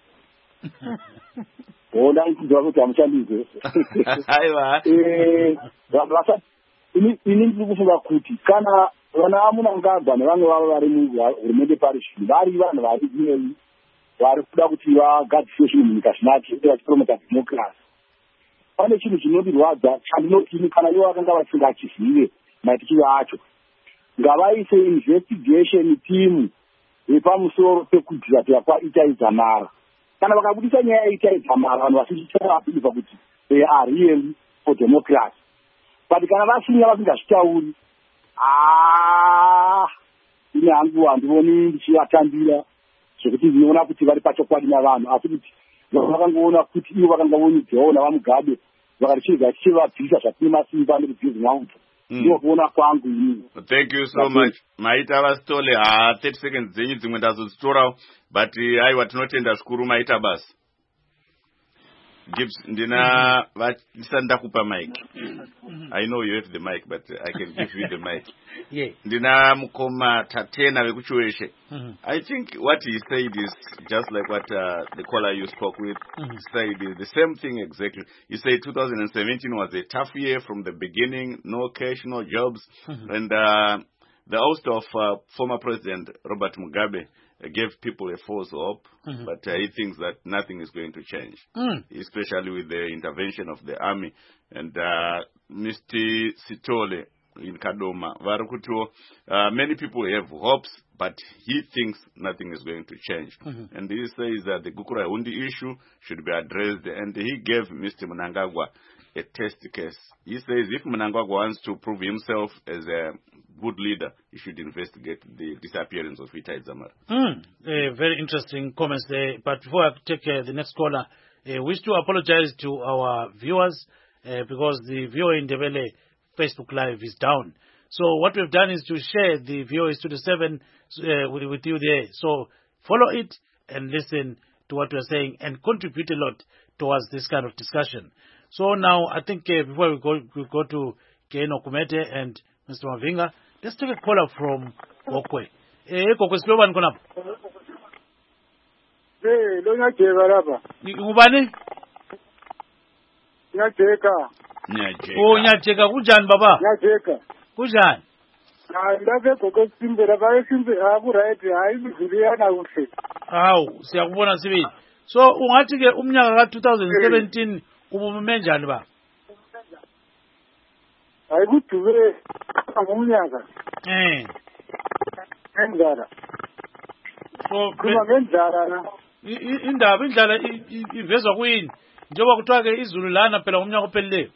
Speaker 5: Ndaichidzwa kuti hamuchandizwe.
Speaker 2: Aiwa.
Speaker 5: Ini ndiri kufunga kuti kana vana vaMunangagwa nevamwe vavo vari muhurumende pari zvino vari vanhu vari kuda kuti vagadzise zvinhu munyika zvinake vachipromota democracy, pane chinhu chinondirwadza chandinoti kana ivo vakanga vasingachizive maitikiro acho. ngavaise investigation team yepamusoro pekudhirapiwa kwaItai Dzamara. Kana vakabudisa nyaya yaItai Dzamara, vanhu vasichavapiva kuti they are really for democracy. But kana vasingazvitauri, ine hangu handivoni ndichivatambira zvekuti ndinoona kuti vari pachokwadi navanhu, asi kuti vakangoona kuti ivo vakanga vonidzawo navaMugabe vakatichiga tichivabvisa zvatine masimba nerubhizi mauto. Ndiwo kuona kwangu inini.
Speaker 2: Thank you so much. Maita Vastole 30 seconds dzenyu dzimwe ndazodzitorawo, but aiwa tinotenda zvikuru Maita basi. Gibbs, ndina ndakupa mic. I know you have the mic, but I can give you the mic.
Speaker 1: Yeah.
Speaker 2: Ndina mukoma Tatena vekuchweshe. I think what he said is just like what the caller you spoke with said, is the same thing exactly. You say 2017 was a tough year from the beginning, no cash, no jobs, and the oust of former President Robert Mugabe gave people a false hope, but he thinks that nothing is going to change, especially with the intervention of the army. And Mr. Sitole in Kadoma, Varukuto, many people have hopes, but he thinks nothing is going to change. And he says that the Gukura Hundi issue should be addressed, and he gave Mr. Mnangagwa a test case. He says if Mnangagwa wants to prove himself as a good leader, he should investigate the disappearance of Itai Dzamara.
Speaker 1: Very interesting comments there. But before I take the next caller, I wish to apologize to our viewers because the VOA in Ndebele Facebook Live is down. So what we've done is to share the VOA Studio 7 with you there. So follow it and listen to what we're saying and contribute a lot towards this kind of discussion. So now I think before we go to Keno Kumete and Mr. Mavinga, let's take a caller from Kokwe. Kokwe, slow one, Konap.
Speaker 6: Hey, don't you care about
Speaker 1: Ubani?
Speaker 6: Nyacheka.
Speaker 1: Oh, Nyacheka, Kujan, Baba.
Speaker 6: Nyacheka.
Speaker 1: Kujan.
Speaker 6: Ndave Kokwe Simbera, Baba Simbera, Abu Right, I'm Juliana Ufe.
Speaker 1: How? Siakubona Sibi. So, ungathi-ke umnyaka ka-2017 ubume njani ba?
Speaker 6: Ayikuduke ngomnyaka. Endala.
Speaker 1: So
Speaker 6: Kuma ngendala na.
Speaker 1: indlela ivezwa kuyini? Njengoba kuthiwa-ke izulu lana phela ngomnyaka ophelileyo.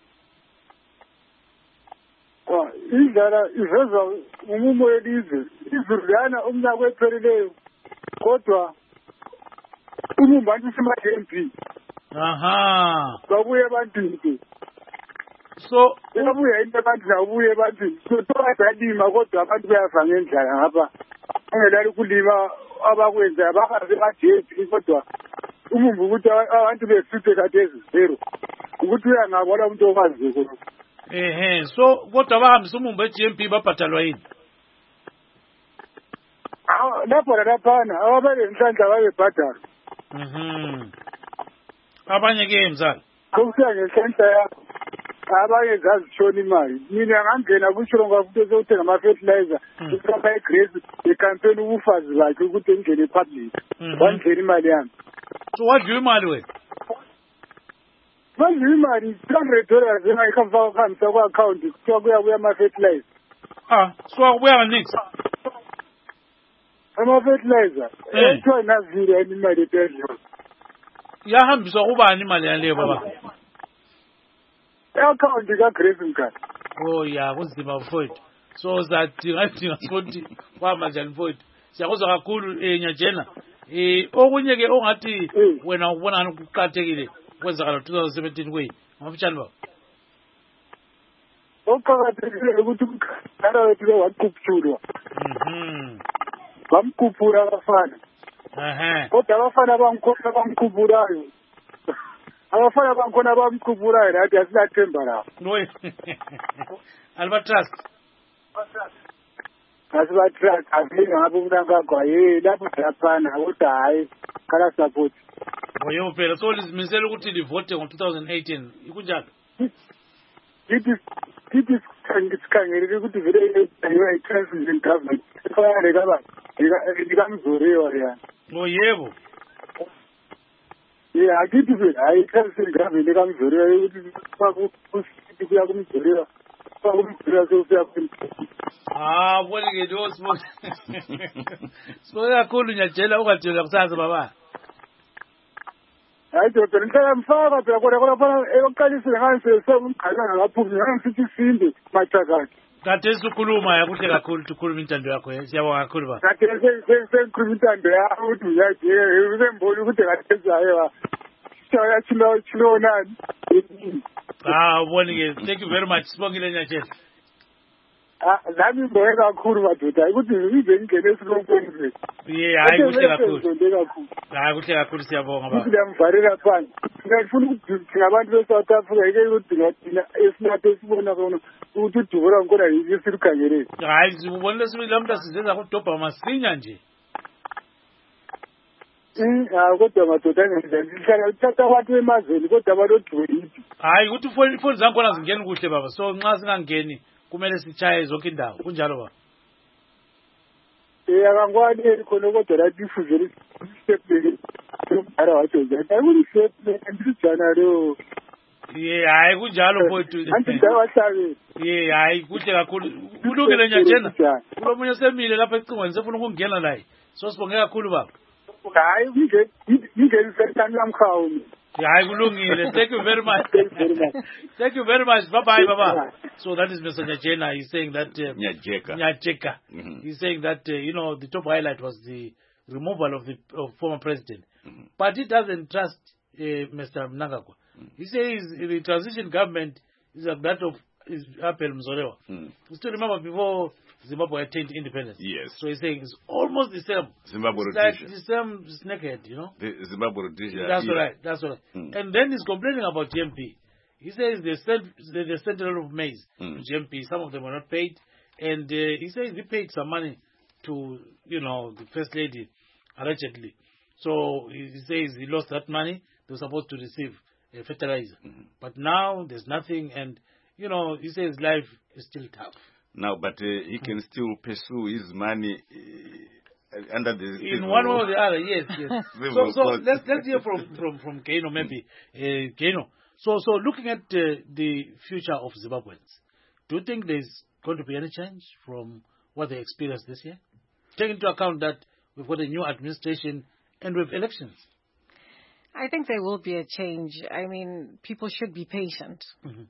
Speaker 6: Indlela ivezwa umumo welizwe. Izulu lana umnyaka ophelileyo. Kodwa umumbantu sima-JMP.
Speaker 1: Aha.
Speaker 6: Babuye ebantwini.
Speaker 1: So
Speaker 6: babuye into abantu nabuye ebantwini. So bayalima kodwa abantu bayafa ngendlela ngapha. Angelali ukulima abakwenza abahambe ka-JMP kodwa umumbu ukuthi abantu besithe kathesi zero. Ukuthi uyangabona umuntu okwazi khona.
Speaker 1: So kodwa bahambisa umumbu e-JMP babhatalwa yini?
Speaker 6: Lapho laphana ababele inhlanhla babebhadala.
Speaker 1: Abanye-ke mzala
Speaker 6: Kukuya ngenhlanhla yakho. Abanye zazishona imali. Mina ngangena kushonga futhi sokuthenga ama-fertilizer. Ukufaka igrace icampaign ubufazi bakhe ukuthi ngene public. Wangena imali yami.
Speaker 1: So wadliwa imali wena?
Speaker 6: Wadliwa imali $200 engayikhamisa ku-account kuthiwa kuya ama-fertilizer.
Speaker 1: So akubuya nganiksi?
Speaker 6: Ama-fertilizer. Ethiwa nazile yini imali ephezulu.
Speaker 1: Yahambiswa kubani imali yaleyo baba?
Speaker 6: I-account kaGrace Mkhathi.
Speaker 1: Oh ya kunzima mfowethu. So zadinga futhi kwama njani mfowethu? Siyakuzwa kakhulu Nyajena. Okunye-ke ongathi wena ubona kuqakathekile kwenzakala 2017 kuyini? Ngafitshane baba.
Speaker 6: Okuqakathekile ukuthi umkhaya wethu waqhuphulwa. Bamkhuphula abafana. Kodwa abafana bamkhuphulayo. Abafana bankhona bamkhuphulayo nathi asilathemba lapho.
Speaker 1: Alibatrust.
Speaker 6: Asibatrust asinga ngabe uMnangagwa lapho laphana kodwa hayi kala support.
Speaker 1: Oyo phela so lizimisela ukuthi livote ngo-2018 ikunjalo?
Speaker 6: Kithi sikhangele ukuthi vele i-transition government efanele likamzoriwa yana.
Speaker 1: Oh yebo.
Speaker 6: Akithi vele hayi i-transition government likamzoriwa ukuthi kuya kumzoriwa. Kumzoriwa sofika
Speaker 1: Bonke nje Sibonge. Sibonge kakhulu Nyajela ungatshela kusasa baba.
Speaker 6: Hayi dodo ngicela mfaka phela kodwa phela eyokuqalisile ngase sengigqala ngaphumi ngisithi sinde machakati.
Speaker 1: Kade sikhuluma yakuhle kakhulu ukhuluma intando yakho siyabonga kakhulu baba.
Speaker 6: Kade sengikhuluma intando yakho ukuthi uyaje uzembona ukuthi kade ezayo Chaya chilo nani.
Speaker 1: Bonke thank you very much Sibongile Nyajela.
Speaker 6: Nami ngibonge kakhulu madoda ukuthi ngize ngene esilompeni.
Speaker 1: Hayi kuhle kakhulu. Hayi kuhle kakhulu siyabonga baba.
Speaker 6: Ngiyamvarela phansi. Ngifuna ukuthi ngabantu beSouth Africa ike ukuthi ngathina esinathe esibona khona ukuthi udubula ngona yini sirikhangeleni.
Speaker 1: Hayi sibonile sibili lamhla sizenza kudobha masinya nje.
Speaker 6: Kodwa madoda ngihlala uthatha abantu emazweni kodwa balodweni.
Speaker 1: Hayi ukuthi ifoni zakhona zingena kuhle baba so nxa singangeni kumele sichaye zonke indawo kunjalo baba.
Speaker 6: Akangwani khona kodwa lathi ifuzele step ara wathi nje ayikuni step ndijana lo.
Speaker 1: Hayi kunjalo mfowethu.
Speaker 6: Anti ndawahlabe.
Speaker 1: Hayi kuhle kakhulu. Ulungile Nyajela. Kulomunye semile lapha ecingweni sefuna ukungena laye. So sibonge kakhulu baba.
Speaker 6: Hayi ngeke sesani lamkhawuni.
Speaker 1: Hayi kulungile. Thank you very much. Thank you very much. Bye bye baba. So that is Mr. Nyajela. He's saying that Nyajeka. He's saying that the top highlight was the removal of the former president. But he doesn't trust Mr. Mnangagwa. He says the transition government is like that of Apel Mzolewa. You still remember before Zimbabwe attained independence?
Speaker 2: Yes.
Speaker 1: So he's saying it's almost the same.
Speaker 2: Zimbabwe
Speaker 1: it's like the same snakehead,
Speaker 2: The Zimbabwe Rhodesia.
Speaker 1: That's right. And then he's complaining about GMP. He says they sent a lot of maize to GMP. Some of them were not paid. And he says he paid some money to, the First Lady, allegedly. So he says he lost that money. They were supposed to receive a fertilizer. But now there's nothing. And, he says life is still tough.
Speaker 2: Now, but he can still pursue his money under the...
Speaker 1: In one way or the other, yes. so let's hear from Keno, maybe. Keno. So looking at the future of Zimbabweans, do you think there's going to be any change from what they experienced this year? Take into account that we've got a new administration and we have elections.
Speaker 3: I think there will be a change. I mean, people should be patient.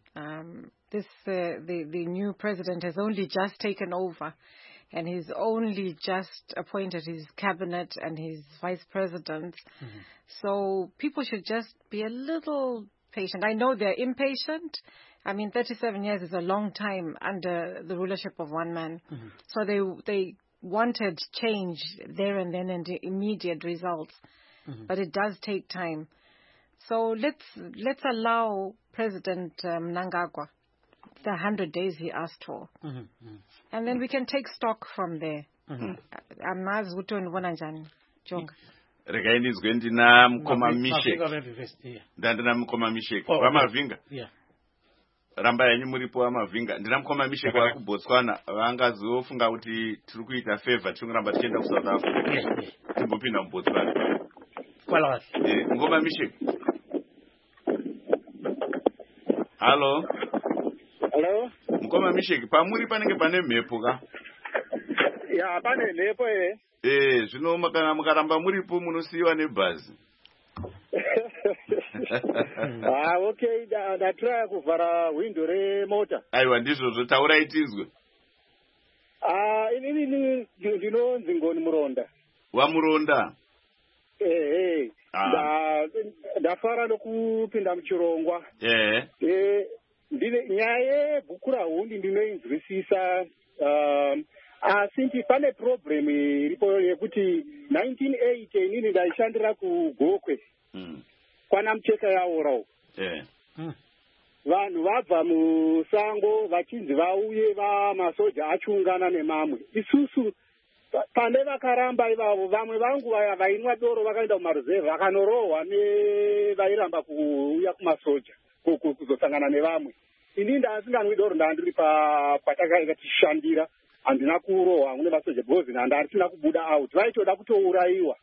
Speaker 3: The new president has only just taken over, and he's only just appointed his cabinet and his vice president. So people should just be a little patient. I know they're impatient. I mean, 37 years is a long time under the rulership of one man. So they wanted change there and then and immediate results. But it does take time. So let's allow President Mnangagwa the 100 days he asked for. And then we can take stock from there. Amazi ukuthi unibona njani Jonga.
Speaker 2: Rega inizwe ndina mkoma Mishek. Ndandina mkoma Mishek. Wamavinga. Ramba yanyu muripo wamavinga. Ndina mkoma Mishek wa kuBotswana vangazofunga kuti tiri kuita favor tingoramba tienda ku South Africa. Timbopinda muBotswana.
Speaker 1: Kwala.
Speaker 2: Mkoma Mishek. Hello.
Speaker 7: Hello.
Speaker 2: Mkoma Mishek pamuri panenge pane mhepo ka?
Speaker 7: Ya pane mhepo
Speaker 2: zvino mukaramba muripo munosiyiwa nebhazi.
Speaker 7: Okay, ndatry kuvhara window remota.
Speaker 2: Aiwa ndizvozvo taurai tizwe.
Speaker 7: Inini ndinonzi Ngoni Muronda.
Speaker 2: Wamuronda?
Speaker 7: Ndafara nokupinda muchirongwa. Nyaya yebhuku rahundi ndinoinzwisisa, asi pane problem iripo yekuti 1980 inini ndaishandira kuGokwe kwana Mucheka yaurawo. Vanhu vabva musango vachinzi vauye masoja achungana nemamwe. Isusu pane vakaramba ivavo, vamwe vangu vainwa doro vakaenda kumaruzevha vakanorohwa nevairamba kuuya kumasoja kuzosangana nevamwe. Ini ndasinganwi doro ndandiri patakaita tichishandira, handina kurohwa nevasoja because handasina kubuda out, vaitoda kutouraiwa.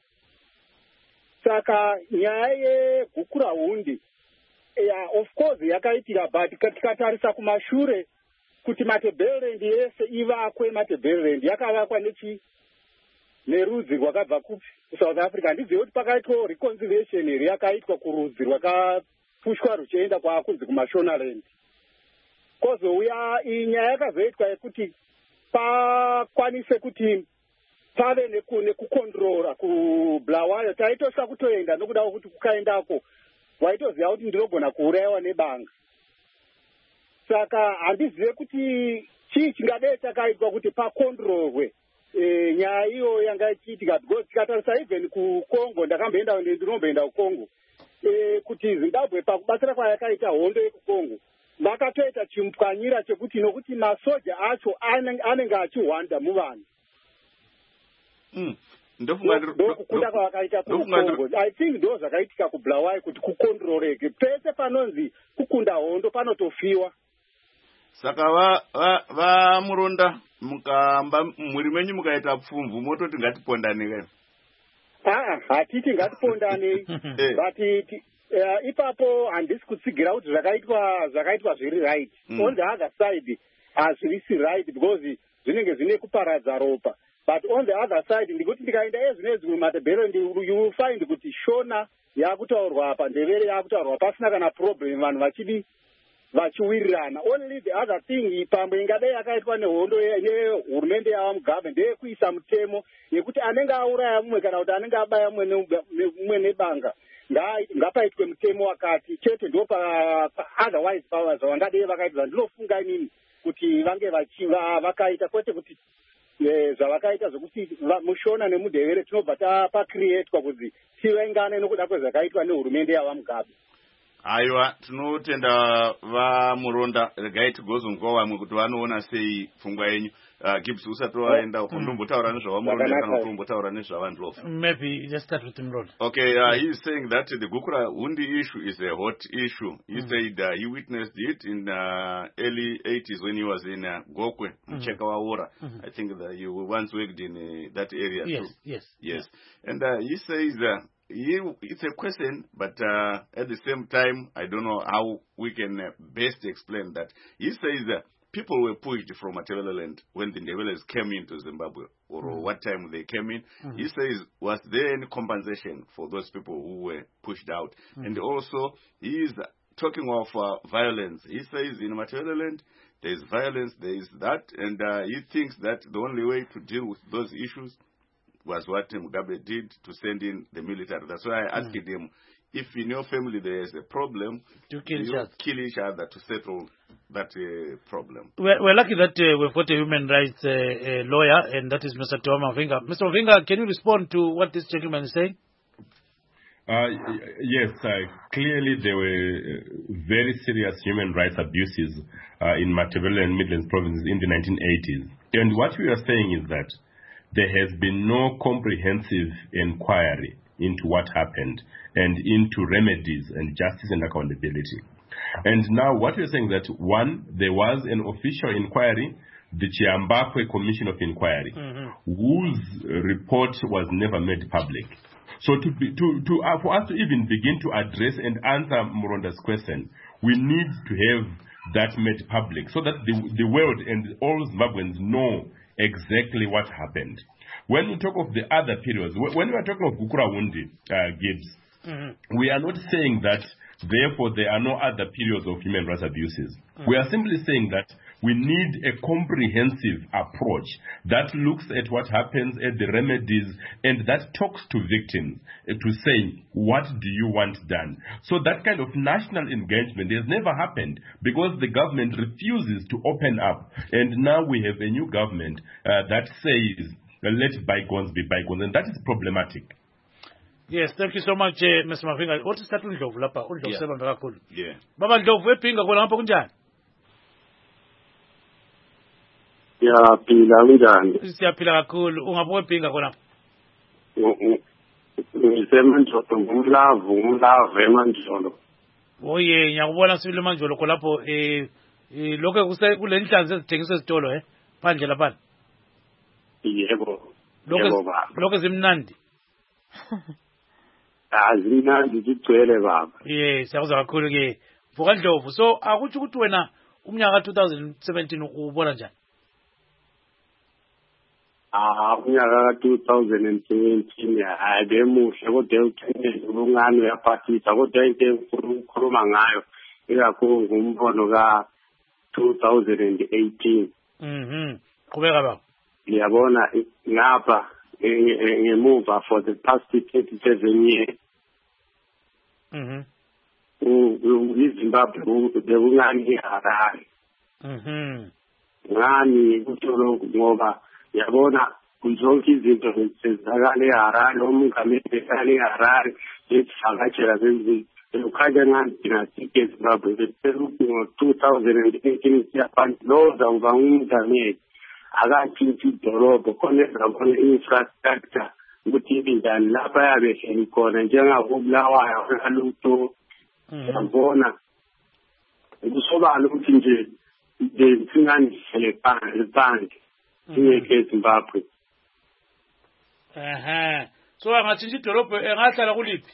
Speaker 7: Saka nyaya yegukura hundi, of course yakaitika, but tikatarisa kumashure kuti matebhelerendi yese ivakwe. Matebhelerendi yakavakwa nerudzi rwakabva kupi South Africa. Handizivi kuti pakaitwa reconciliation here yakaitwa kurudzi rwakapushwa ruchienda kwakunzi kumashonaland. Kozouya iyi nyaya yakazoitwa yekuti pakwanise kuti pave nekukondrora kuBulawayo. Taitosva kutoenda nokuda kwekuti kukaendako waitoziva kuti ndinogona kuurayiwa nebanga. Saka handizive kuti chii chingadai chakaitwa kuti pakondrorwe nyaya iyo yanga ichiitika, because tikatarisa even kuCongo, ndinomboenda kuCongo, kuti Zimbabwe pakubatsira kwayakaita hondo yekuCongo vakatoita chimupwanyira chekuti nokuti masoja acho anenge achihwanda muvanhu. Ndokukunda kwavakaita kuCongo. I think ndo zvakaitika kuBulawayo kuti kukondroreke. Pese panonzi kukunda hondo panotofiwa.
Speaker 2: Saka vamuronda mukamba muri menyu mukaita pfumvu mototi ngatipondanei.
Speaker 7: Hatiti ngatipondanei. But ipapo handisi kutsigira kuti zvakaitwa zviri right. On the other side hazvisi right because zvinenge zvine kuparadza ropa. But on the other side ndikuti ndikaenda ezvimwe matebhelerendi you will find kuti Shona yakutaurwa apa, Ndebele yakutaurwa pasina kana problem vanhu vachiwirirana. Only the other thing pamwe ingadai yakaitwa nehondo nehurumende yaMugabe ndeyekuisa mutemo yekuti anenge auraya mumwe kana kuti anenge abaya mumwe nebanga ngapaitwe mutemo wakati chete ndo otherwise zvavangadai vakaita. Ndinofunga inini kuti vange vakaita kwete kuti zvavakaita zvokuti muShona nemuNdebele tinobva pacreatwa kuti tivengane nokuda kwezvakaitwa nehurumende yavaMugabe.
Speaker 2: Aiwa, tinotenda vamuronda. Regai tigozonzwa vamwe kuti vanoona sei pfungwa yenyu. Gibbs usati waenda unombotaura nezvavamuronda kana kuti umbotaura nezvavandlovu?
Speaker 1: Maybe let's start with Muronda.
Speaker 2: Okay, he is saying that the Gukura Hundi issue is a hot issue. He said he witnessed it in early 80s when he was in Gokwe, Mcheka Waora. I think that you once worked in that area too. Yes. And he says it's a question, but at the same time, I don't know how we can best explain that. He says that people were pushed from Matebeleland when the Ndebeles came into Zimbabwe, or what time they came in. He says, was there any compensation for those people who were pushed out? And also, he is talking of violence. He says in Matebeleland, there is violence, there is that, and he thinks that the only way to deal with those issues was what Mugabe did, to send in the military. That's why I asked him, if in your family there is a problem,
Speaker 1: you kill
Speaker 2: each other to settle that problem.
Speaker 1: We're lucky that we've got a human rights lawyer, and that is Mr. Toma Mavinga. Mr. Mavinga, can you respond to what this gentleman is saying?
Speaker 4: Yes, clearly there were very serious human rights abuses in Matabele and Midlands provinces in the 1980s. And what we are saying is that there has been no comprehensive inquiry into what happened and into remedies and justice and accountability. And now what we're saying is that, one, there was an official inquiry, the Chiambakwe Commission of Inquiry, whose report was never made public. So for us to even begin to address and answer Muronda's question, we need to have that made public so that the world and all Zimbabweans know exactly what happened. When we talk of the other periods, when we are talking of Gukura Hundi, Gibbs, we are not saying that therefore there are no other periods of human rights abuses. We are simply saying that we need a comprehensive approach that looks at what happens, at the remedies, and that talks to victims to say, what do you want done? So that kind of national engagement has never happened because the government refuses to open up. And now we have a new government that says, let bygones be bygones, and that is problematic.
Speaker 1: Yes, thank you so much, Mr. Mavinga. What is that Ndlovu lapha? Ndlovu sebenza kakhulu.
Speaker 2: Yeah.
Speaker 1: Baba Ndlovu ephinga khona ngapha kunjani?
Speaker 8: Siyaphila njani?
Speaker 1: Siyaphila kakhulu. Ungapha ephinga khona?
Speaker 8: Ngisemanjolo ngumlava emanjolo.
Speaker 1: Oye, ngiyakubona sibile manjolo khonapho lokho kulenhlanzi ezithengiswa ezitolo phandle lapha.
Speaker 8: Yebo. Lokho
Speaker 1: zimnandi.
Speaker 8: Azimnandi zigcwele baba.
Speaker 1: Yes, siyakuzwa kakhulu ke. Vuka Ndlovu. So akuthi ukuthi wena umnyaka 2017 ubona njani?
Speaker 8: Umnyaka ka-2017 hayi bemuhle kodwa uqinile ubungane uyaphathisa kodwa into engikhuluma ngayo ikakhulu ngumbono ka-2018.
Speaker 1: Qhubeka baba.
Speaker 8: Ngiyabona ngapha ngemuva for the past 37 years. iZimbabwe bekungani iHarare. Ngani kusho lokhu ngoba yabona zonke izinto zenzakala eHarare, umongameli ehlala eHarare, ezivakatshela ukhanya ngani thina sike eZimbabwe ngo-2018 siyaphansi lo zawuba ngumongameli akatshintshi idolobho khona ezabona i-infrastructure ukuthi ibinjani lapha yabe hleli khona njengakubulawayo kalutho yabona kusobala ukuthi nje singani hlele phansi singeke eZimbabwe.
Speaker 1: So angatshintshi idolobho engahlala kuliphi?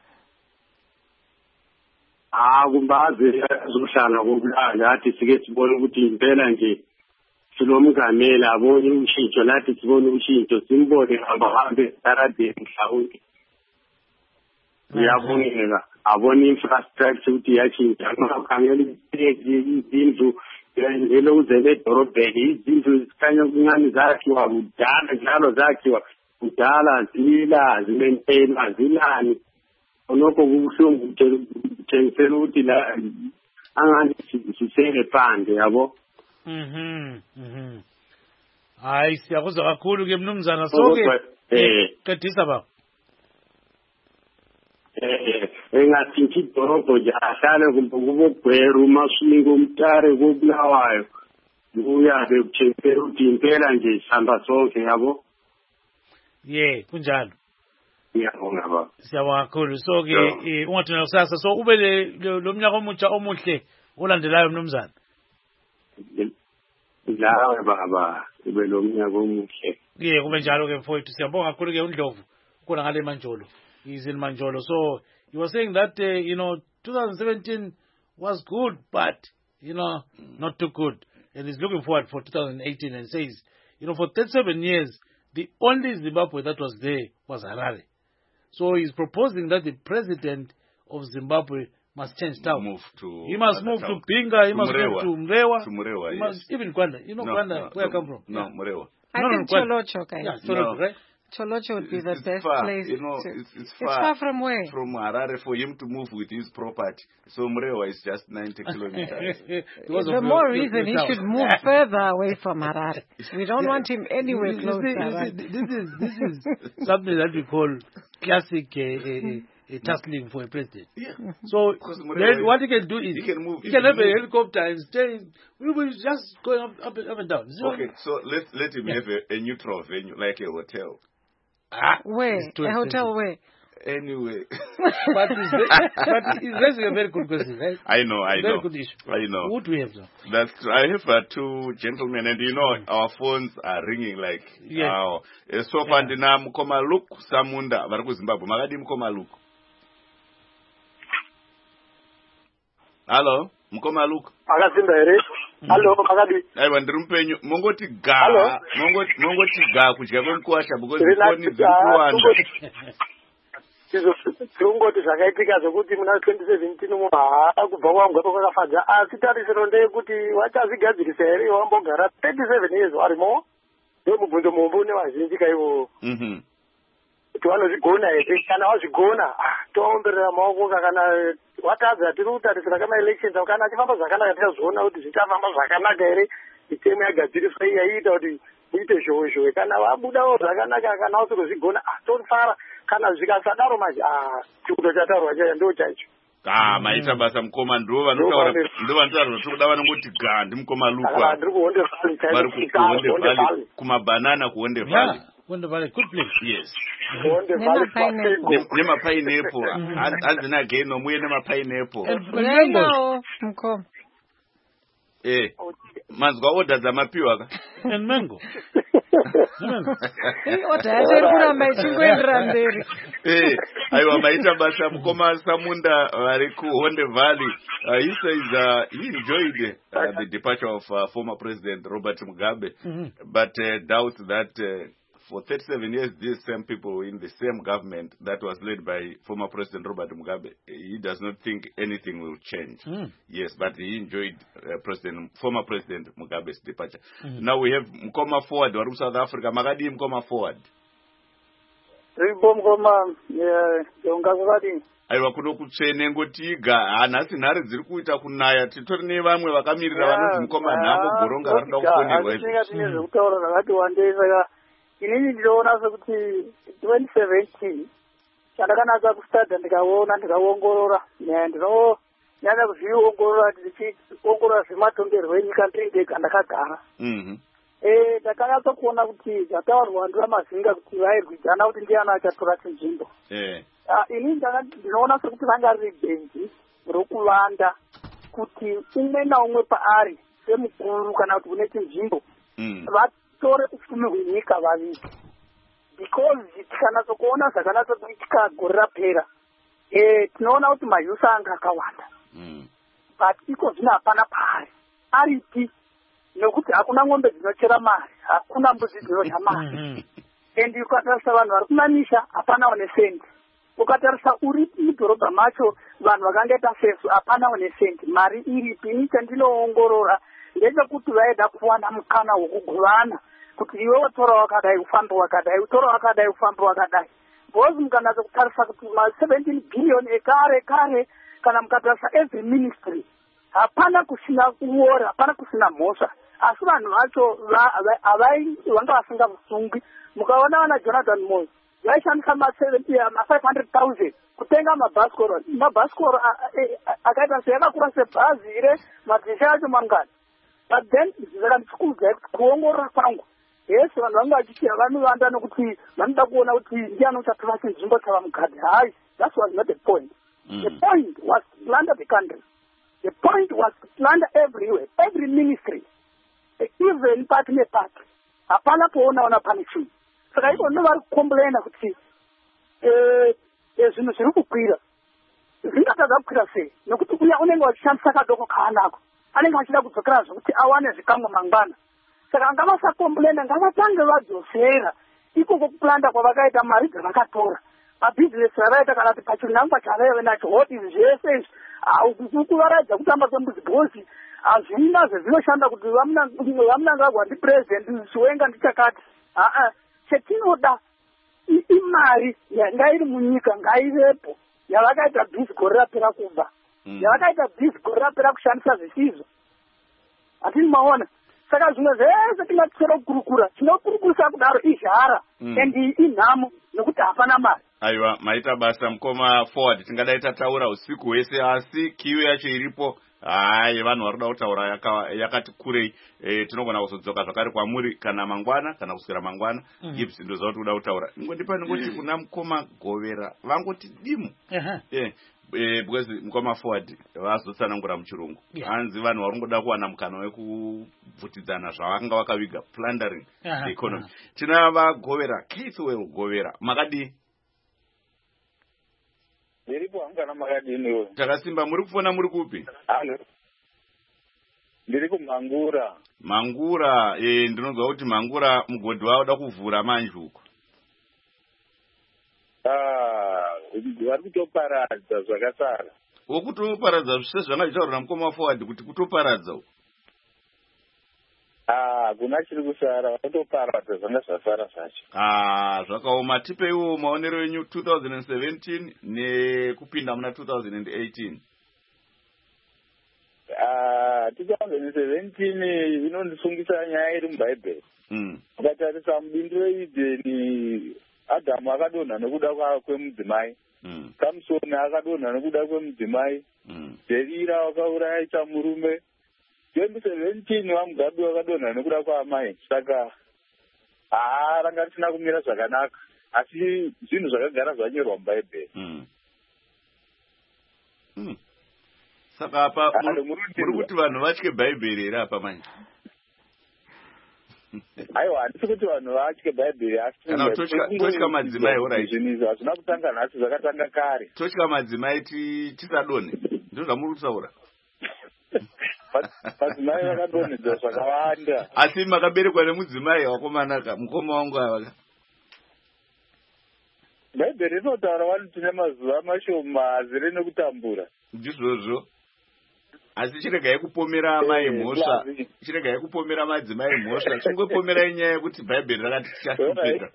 Speaker 8: Kumbaze azohlala kubulawayo lathi sike sibone ukuthi impela nje silomongameli abone ushintsho lathi sibone ushintsho simbone abahambe estaradeni mhlawumbe. Ngiyabongela abone infrastructure ukuthi yashintsha amakhangela izindlu elokuzele edorobheni izindlu zikhanya kuncane zakhiwa kudala njalo zakhiwa kudala zimentenwa zilani onokho kubuhlungu kutshengisela ukuthi la angani sisele phandle yabo.
Speaker 1: Hayi siyakuzwa kakhulu ke mnumzana sonke qedisa baba.
Speaker 8: Engathinti idorobho nje ahlale kubogweru uMashingo uMtare kubulawayo uyabe kutshengisela ukuthi impela nje sihamba sonke yabo.
Speaker 1: Kunjalo.
Speaker 8: Ngiyabonga baba.
Speaker 1: Siyabonga kakhulu. So ke ungathina kusasa so ube lo mnyaka omutsha omuhle olandelayo mnumzana.
Speaker 8: Lawe baba ube lo mnyaka omuhle.
Speaker 1: Kube njalo ke mfowethu siyabonga kakhulu ke uNdlovu khona ngale Manjolo. He's in Manjolo. So you were saying that 2017 was good but not too good, and he's looking forward for 2018 and says for 37 years the only Zimbabwe that was there was Harare. So he's proposing that the president of Zimbabwe must change town. He must move to Pinga, he must move to Mrewa. He must even Gwanda. Gwanda, where I come from?
Speaker 2: No, Mrewa.
Speaker 3: I think Cholocho, guys.
Speaker 1: Yeah, Cholocho, right?
Speaker 3: Cholocho would be the best place.
Speaker 2: It's
Speaker 3: far from where?
Speaker 2: From Harare for him to move with his property. So Mrewa is just 90 kilometers.
Speaker 3: The more reason he should move further away from Harare. We don't want him anywhere close to Harare.
Speaker 1: This is something that we call classic tussling for a president. So then what he can do is he can have a helicopter and stay. We will just go up and down.
Speaker 2: Okay, so let him have a neutral venue like a hotel.
Speaker 3: Where? A hotel where?
Speaker 2: Anyway.
Speaker 1: but it's raising a very good question, right?
Speaker 2: I know.
Speaker 1: Very good issue.
Speaker 2: I know.
Speaker 1: What do we have now?
Speaker 2: That's true. I have two gentlemen, and our phones are ringing like so far ndina Mukoma Luke Samunda vari kuZimbabwe. Makadi Mukoma Luke. Hello, Mukoma Luke.
Speaker 9: Akasimba here. Hello, makadi.
Speaker 2: Aiwa ndiri mupenyu. Mongoti ga. Mongoti ga kudya kwemukwasha because the phone is kuwanda.
Speaker 9: Tirongoti zvakaitika zvokuti muna 2017 munhu kubva kwangu kwakafadza asi tarisiro ndeyekuti wachazvigadzirise here wambogara 37 years warimo ndomubvunzo mumbu nevazhinji kaivo kuti vanozvigona here kana wazvigona toomberera maoko kana watadza tiri kutarisira kamaelections kana achifamba zvakanaka tichazoona kuti zvichafamba zvakanaka here mitemo yagadziriswa yaiita kuti muite zhowezhowe kana wabudawo zvakanaka kana wasirozvigona torifara kana zvikasadaro manje chikuto chatarwa chaya ndo chaicho
Speaker 2: maita basa Mukoma ndo vanotaura kuti kuda vanongoti ga ndi Mukoma Luke
Speaker 9: ndiri kuhonde valley
Speaker 2: kumabanana kuhonde valley.
Speaker 1: Wonde Valley, good place.
Speaker 2: Yes.
Speaker 3: Nema
Speaker 2: pineapple. Azina geno muye nema pineapple.
Speaker 3: Mango. Mukoma.
Speaker 2: Mazwa order dzamapiwa ka.
Speaker 1: And mango.
Speaker 3: Order yacho kuramba ichingoendera mberi.
Speaker 2: aiwa maita basa mukoma Samunda vari kuHonde Valley. He says he enjoyed the departure of former President Robert Mugabe, but doubts that for 37 years these same people were in the same government that was led by former President Robert Mugabe. He does not think anything will change. Yes, but he enjoyed former President Mugabe's departure. Now we have Mkoma Forward, Warum South Africa. Magadi Mkoma Forward. Aiwa kuno kutsvene ngotiga hanhasi nhare dziri kuita kunaya titori nevamwe vakamirira vanonzi Mukoma Nhamo Goronga vari kuda kufonirwa
Speaker 9: tine zvekutaura zvakati wandei saka inini ndinoona sekuti 2017 chandakanatsa kustadha ndikaongorora ndinonyanya kuzviongorora ndichiongorora zvematongerwo enyika ndirindega ndakagara ndakanyatsa kuona kuti zvataurwa ndivamazinga kuti vairwidzana kuti ndiani achatora chinzvimbo ini ndinoona sekuti vanga riri benzi rokuvanda kuti umwe naumwe paari semukuru kana kuti une chinzvimbo vatore ufumi hwenyika vaviri because tikanatsa kuona zvakanatsa kuitika gore rapera tinoona kuti mayusa anga akawanda but iko zvino hapana paari aripi nekuti hakuna ng'ombe dzinochera mari hakuna mbudzi dzinodya mari and ukatarisa vanhu vari kumamisha hapanawo nesendi ukatarisa uri mudhorobha macho vanhu vakangaita sesu hapanawo nesendi mari iripi ini chandinoongorora ndechekuti vaida kuwana mukana wokuguvana kuti iwe watora wakadai ufambe wakadai utora wakadai ufambe wakadai because mukanatsa kutarisa kuti ma17 billion ekare kana mukatarisa every ministry hapana kusina kuora hapana kusina mhosva asi vanhu vacho vanga vasingamusungi mukaona vana Jonathan Moyo vaishandisa ma500,000 kutenga mabhasikoro akaita seyakakura sebhazi ire madhisha acho mangani but then zvakandisikudzai kuti kuongorora kwangu yesi vanhu vanga vachiti vanovanda nokuti vanoda kuona kuti ndiani uchatora chinzvimbo chavamugadhi hai that was not the point. The point was to plunder the country. The point was to plunder everywhere, every ministry, even party nepati hapana kuona pane chinhu saka ivo vari kukomplaina kuti zvinhu zviri kukwira zvingatadza kukwira sei nekuti uya unenge wachishandisa kadoko kaanako anenge achida kudzokera zvokuti awane zvikamwa mangwana saka ngavasakomplaina ngavatange vadzosera ikoko kuplanda kwavakaita mari dzavakatora mabhizinesi avaita kana kuti pachinangwa chavaive nacho hoti zvese izvi kuvaraidza kutamba kwembudzi bhosi hazvina zvezvinoshanda kuti vamunangagwa ndipurezidendi chiwenga ndichakati chetinoda imari ngairi munyika ngaivepo yavakaita bhizi gore rapera kubva yavakaita bhizi gore rapera kushandisa zvisizvo hatini maona saka zvimwe zvese tingatisora kukurukura chinokurukurisa kudaro izhara and inhamo nekuti hapana mari
Speaker 2: aiwa maita basa Mukoma Forward tingadai tataura usiku hwese asi kiu yacho iripo hai vanhu vari kuda kutaura yakati kurei tinogona kuzodzoka zvakare kwamuri kana mangwana kana kuswera mangwana gips ndo zvauri kuda kutaura ningondipa ningoti kuna Mukoma Govera vangoti dimu because Mukoma Forward vazotsanangura muchirungu hanzi vanhu vari kungoda kuwana mukana wekubvutidzana zvavanga vakaviga plundering the economy tina vagovera Keithwell Govera makadii
Speaker 10: ndiripo hangana makadiniwo
Speaker 2: takasimba muri kufona muri kupi
Speaker 10: ndiri kuMangura
Speaker 2: ndinonzwa kuti Mangura mugodhi wavo da kuvhura manje uko
Speaker 10: vari kutoparadza zvakasara
Speaker 2: wokutoparadza zvise zvanga zvitaurwa naMukoma Forward kuti kutoparadza
Speaker 10: kuna chiri kusara vanotoparadza zvanga zvasara zvacho
Speaker 2: zvakaoma tipeiwo maonero enyu 2017 nekupinda muna 2018
Speaker 10: 2017 inondisungisa nyaya iri mubhaibheri ukatarisa mubindu reidheni Adhamu akadonha nekuda kwemudzimai Samusoni akadonha nekuda kwemudzimai Dherira wakauraya murume 2017 vamugabe wakadonha nekuda kwaamai saka ranga risina kumira zvakanaka asi zvinhu zvakagara zvanyorwa mubhaibheri
Speaker 2: saka apa muri kuti vanhu vatye bhaibheri here apa manje
Speaker 10: aiwa handisi kuti vanhu vatye bhaibheri
Speaker 2: kana totya madzimai orit
Speaker 10: zvinhu hazvina kutanga nhasi zvakatanga kare
Speaker 2: totya madzimai tisadonhe ndizvo zvamuri kutaura
Speaker 10: madzimai vakadonhedza zvakawanda
Speaker 2: asi makaberekwa nemudzimai wakomanaka mukoma wangu ava
Speaker 10: bhaibheri rinotaura vanhu tine mazuva mashoma azere nekutambura
Speaker 2: ndizvozvo asi chiregai kupomera amai mhosva chiregai kupomera madzimai mhosva chingopomerai nyaya yekuti bhaibheri rakati tichasupika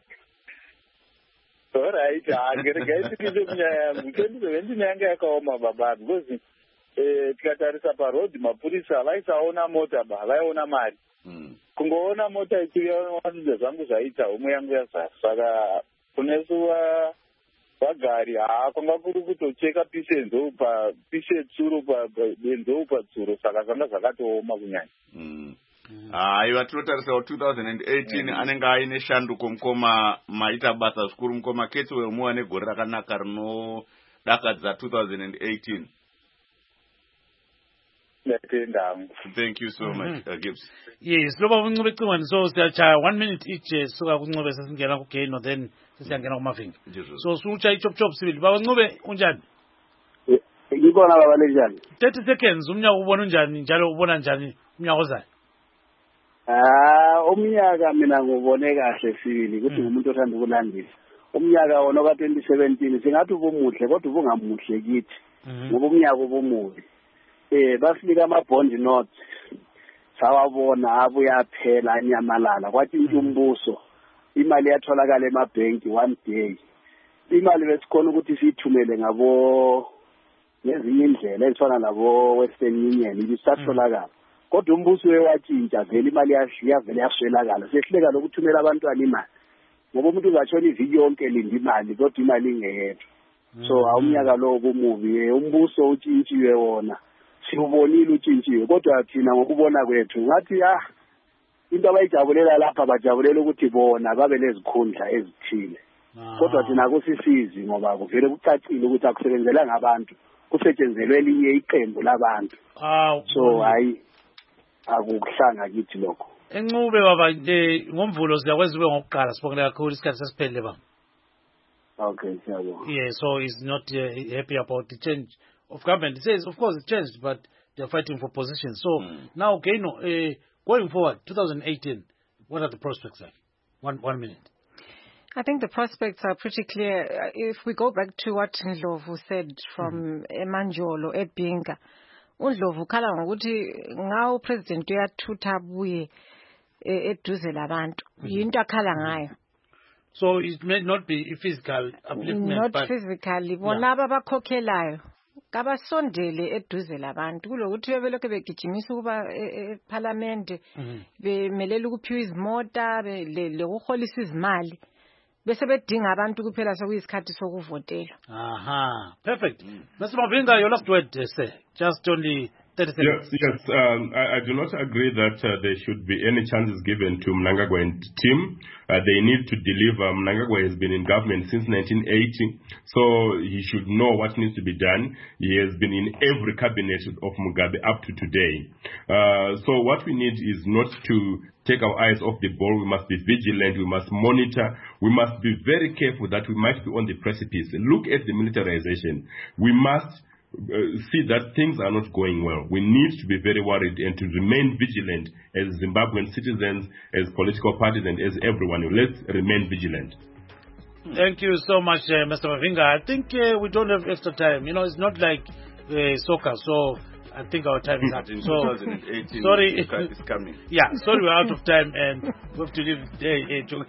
Speaker 10: orit regai tipinde munyaya yangu 2017 yanga yakaoma baba because tikatarisa parodhi mapurisa vaisaona mota vaiona mari kungoona mota ichiwanudza zvangu zvaita umwe yangu yazara saka kunesu vagari kwanga kuri kutocheka pishe tsuro benzou patsuro saka zvanga zvakatooma kunyanya
Speaker 2: aiva tinotarisa 2018 anenge aine shanduko mukoma maita basa zvikuru mukoma Ketwell muwa negore rakanaka rinodakadza 2018. Thank you so much, Gibbs.
Speaker 1: Yes, loba uncube ecingweni so siyacha 1 minute each suka kuncube sesingena kuGaino then sesiyangena kuMavinga. So sucha ichop sibili. Baba Ncube unjani?
Speaker 11: Ngibona baba lenjani?
Speaker 1: 30 seconds umnyaka ubona unjani njalo ubona njani umnyaka ozayo?
Speaker 11: Umnyaka mina ngubone kahle sibili ukuthi umuntu othanda ukulandisa. Umnyaka wona ka 2017 singathi ubumuhle kodwa ubungamuhle kithi. Ngoba umnyaka ubumubi. Basinika ama-bond notes sawabona abuya phela anyamalala kwathi umbuso imali yatholakala emabhenki one day imali besikhona ukuthi siyithumele ngabo nezinye indlela ezifana nabo Western Union ibisatholakala kodwa umbuso wewatshintsha vele imali yavele yaswelakala sehleka lokuthumela abantwana imali ngoba umuntu uzatshona iviki yonke linda imali kodwa imali ingeyethu so awumnyaka lo ubumubi umbuso utshintshiwe wona siubonile utshintshiwe kodwa thina ngokubona kwethu ngathi into abayijabulela lapha bajabulela ukuthi bona babe lezikhundla ezithile kodwa thina kusisizi ngoba kuvele kucacile ukuthi akusebenzela ngabantu kusetshenzelwe elinye iqembu labantu so hayi akukuhlanga kithi lokho
Speaker 1: Encube baba ngomvulo siyakwenza ube ngokuqala sibongela kakhulu isikhathi sesiphele baba.
Speaker 11: Okay, siyabonga.
Speaker 1: Yeah, so he's not happy about the change of government. He says, of course, it changed, but they're fighting for positions. So now, Gaino, going forward, 2018, what are the prospects like? One minute.
Speaker 3: I think the prospects are pretty clear. If we go back to what Ndlovu said from Emanjolo, Ed Binga, uNdlovu khala ngokuthi ngawo president uyathutha abuye eduze labantu. Yinto akhala ngayo.
Speaker 1: So it may not be physical upliftment,
Speaker 3: not physically. Bona abakhokhelayo kabasondele eduze labantu kulokuthi bebelokho begijimisa ukuba eParliament bemelela ukuphiwa izimota lokuholisa izimali bese bedinga abantu kuphela sokuyisikhathi sokuvotela.
Speaker 1: Aha, perfect. Mr. Mavinga, your last word, sir. Just only 30 seconds.
Speaker 4: Yes. I do not agree that there should be any chances given to Mnangagwa and team. They need to deliver. Mnangagwa has been in government since 1980, so he should know what needs to be done. He has been in every cabinet of Mugabe up to today. So what we need is not to take our eyes off the ball. We must be vigilant. We must monitor. We must be very careful that we might be on the precipice. Look at the militarization. We must see that things are not going well. We need to be very worried and to remain vigilant as Zimbabwean citizens, as political parties, and as everyone. Let's remain vigilant.
Speaker 1: Thank you so much, Mr. Mavinga. I think we don't have extra time. You know, it's not like soccer, so I think our time is up. So,
Speaker 2: 2018,
Speaker 1: sorry.
Speaker 2: It's coming.
Speaker 1: Yeah, sorry we're out of time and we have to leave today.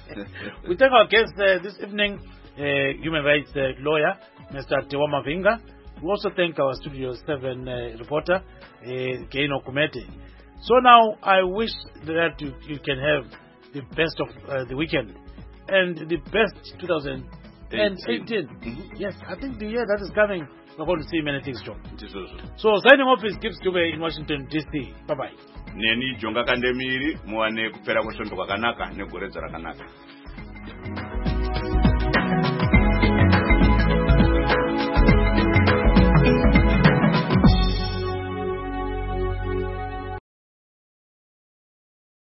Speaker 1: We thank our guest this evening, human rights lawyer, Mr. Tewa Mavinga. We also thank our Studio 7 reporter, Gaino Kumete. So now I wish that you can have the best of the weekend and the best 2018. Yes, I think the year that is coming, we're going to see many things, John. So signing off is Gibbs Dube in Washington, D.C. Bye-bye.
Speaker 2: Neni Jonga Kandemiri, muwane kupera kwashondo kwakanaka, negoreza rakanaka.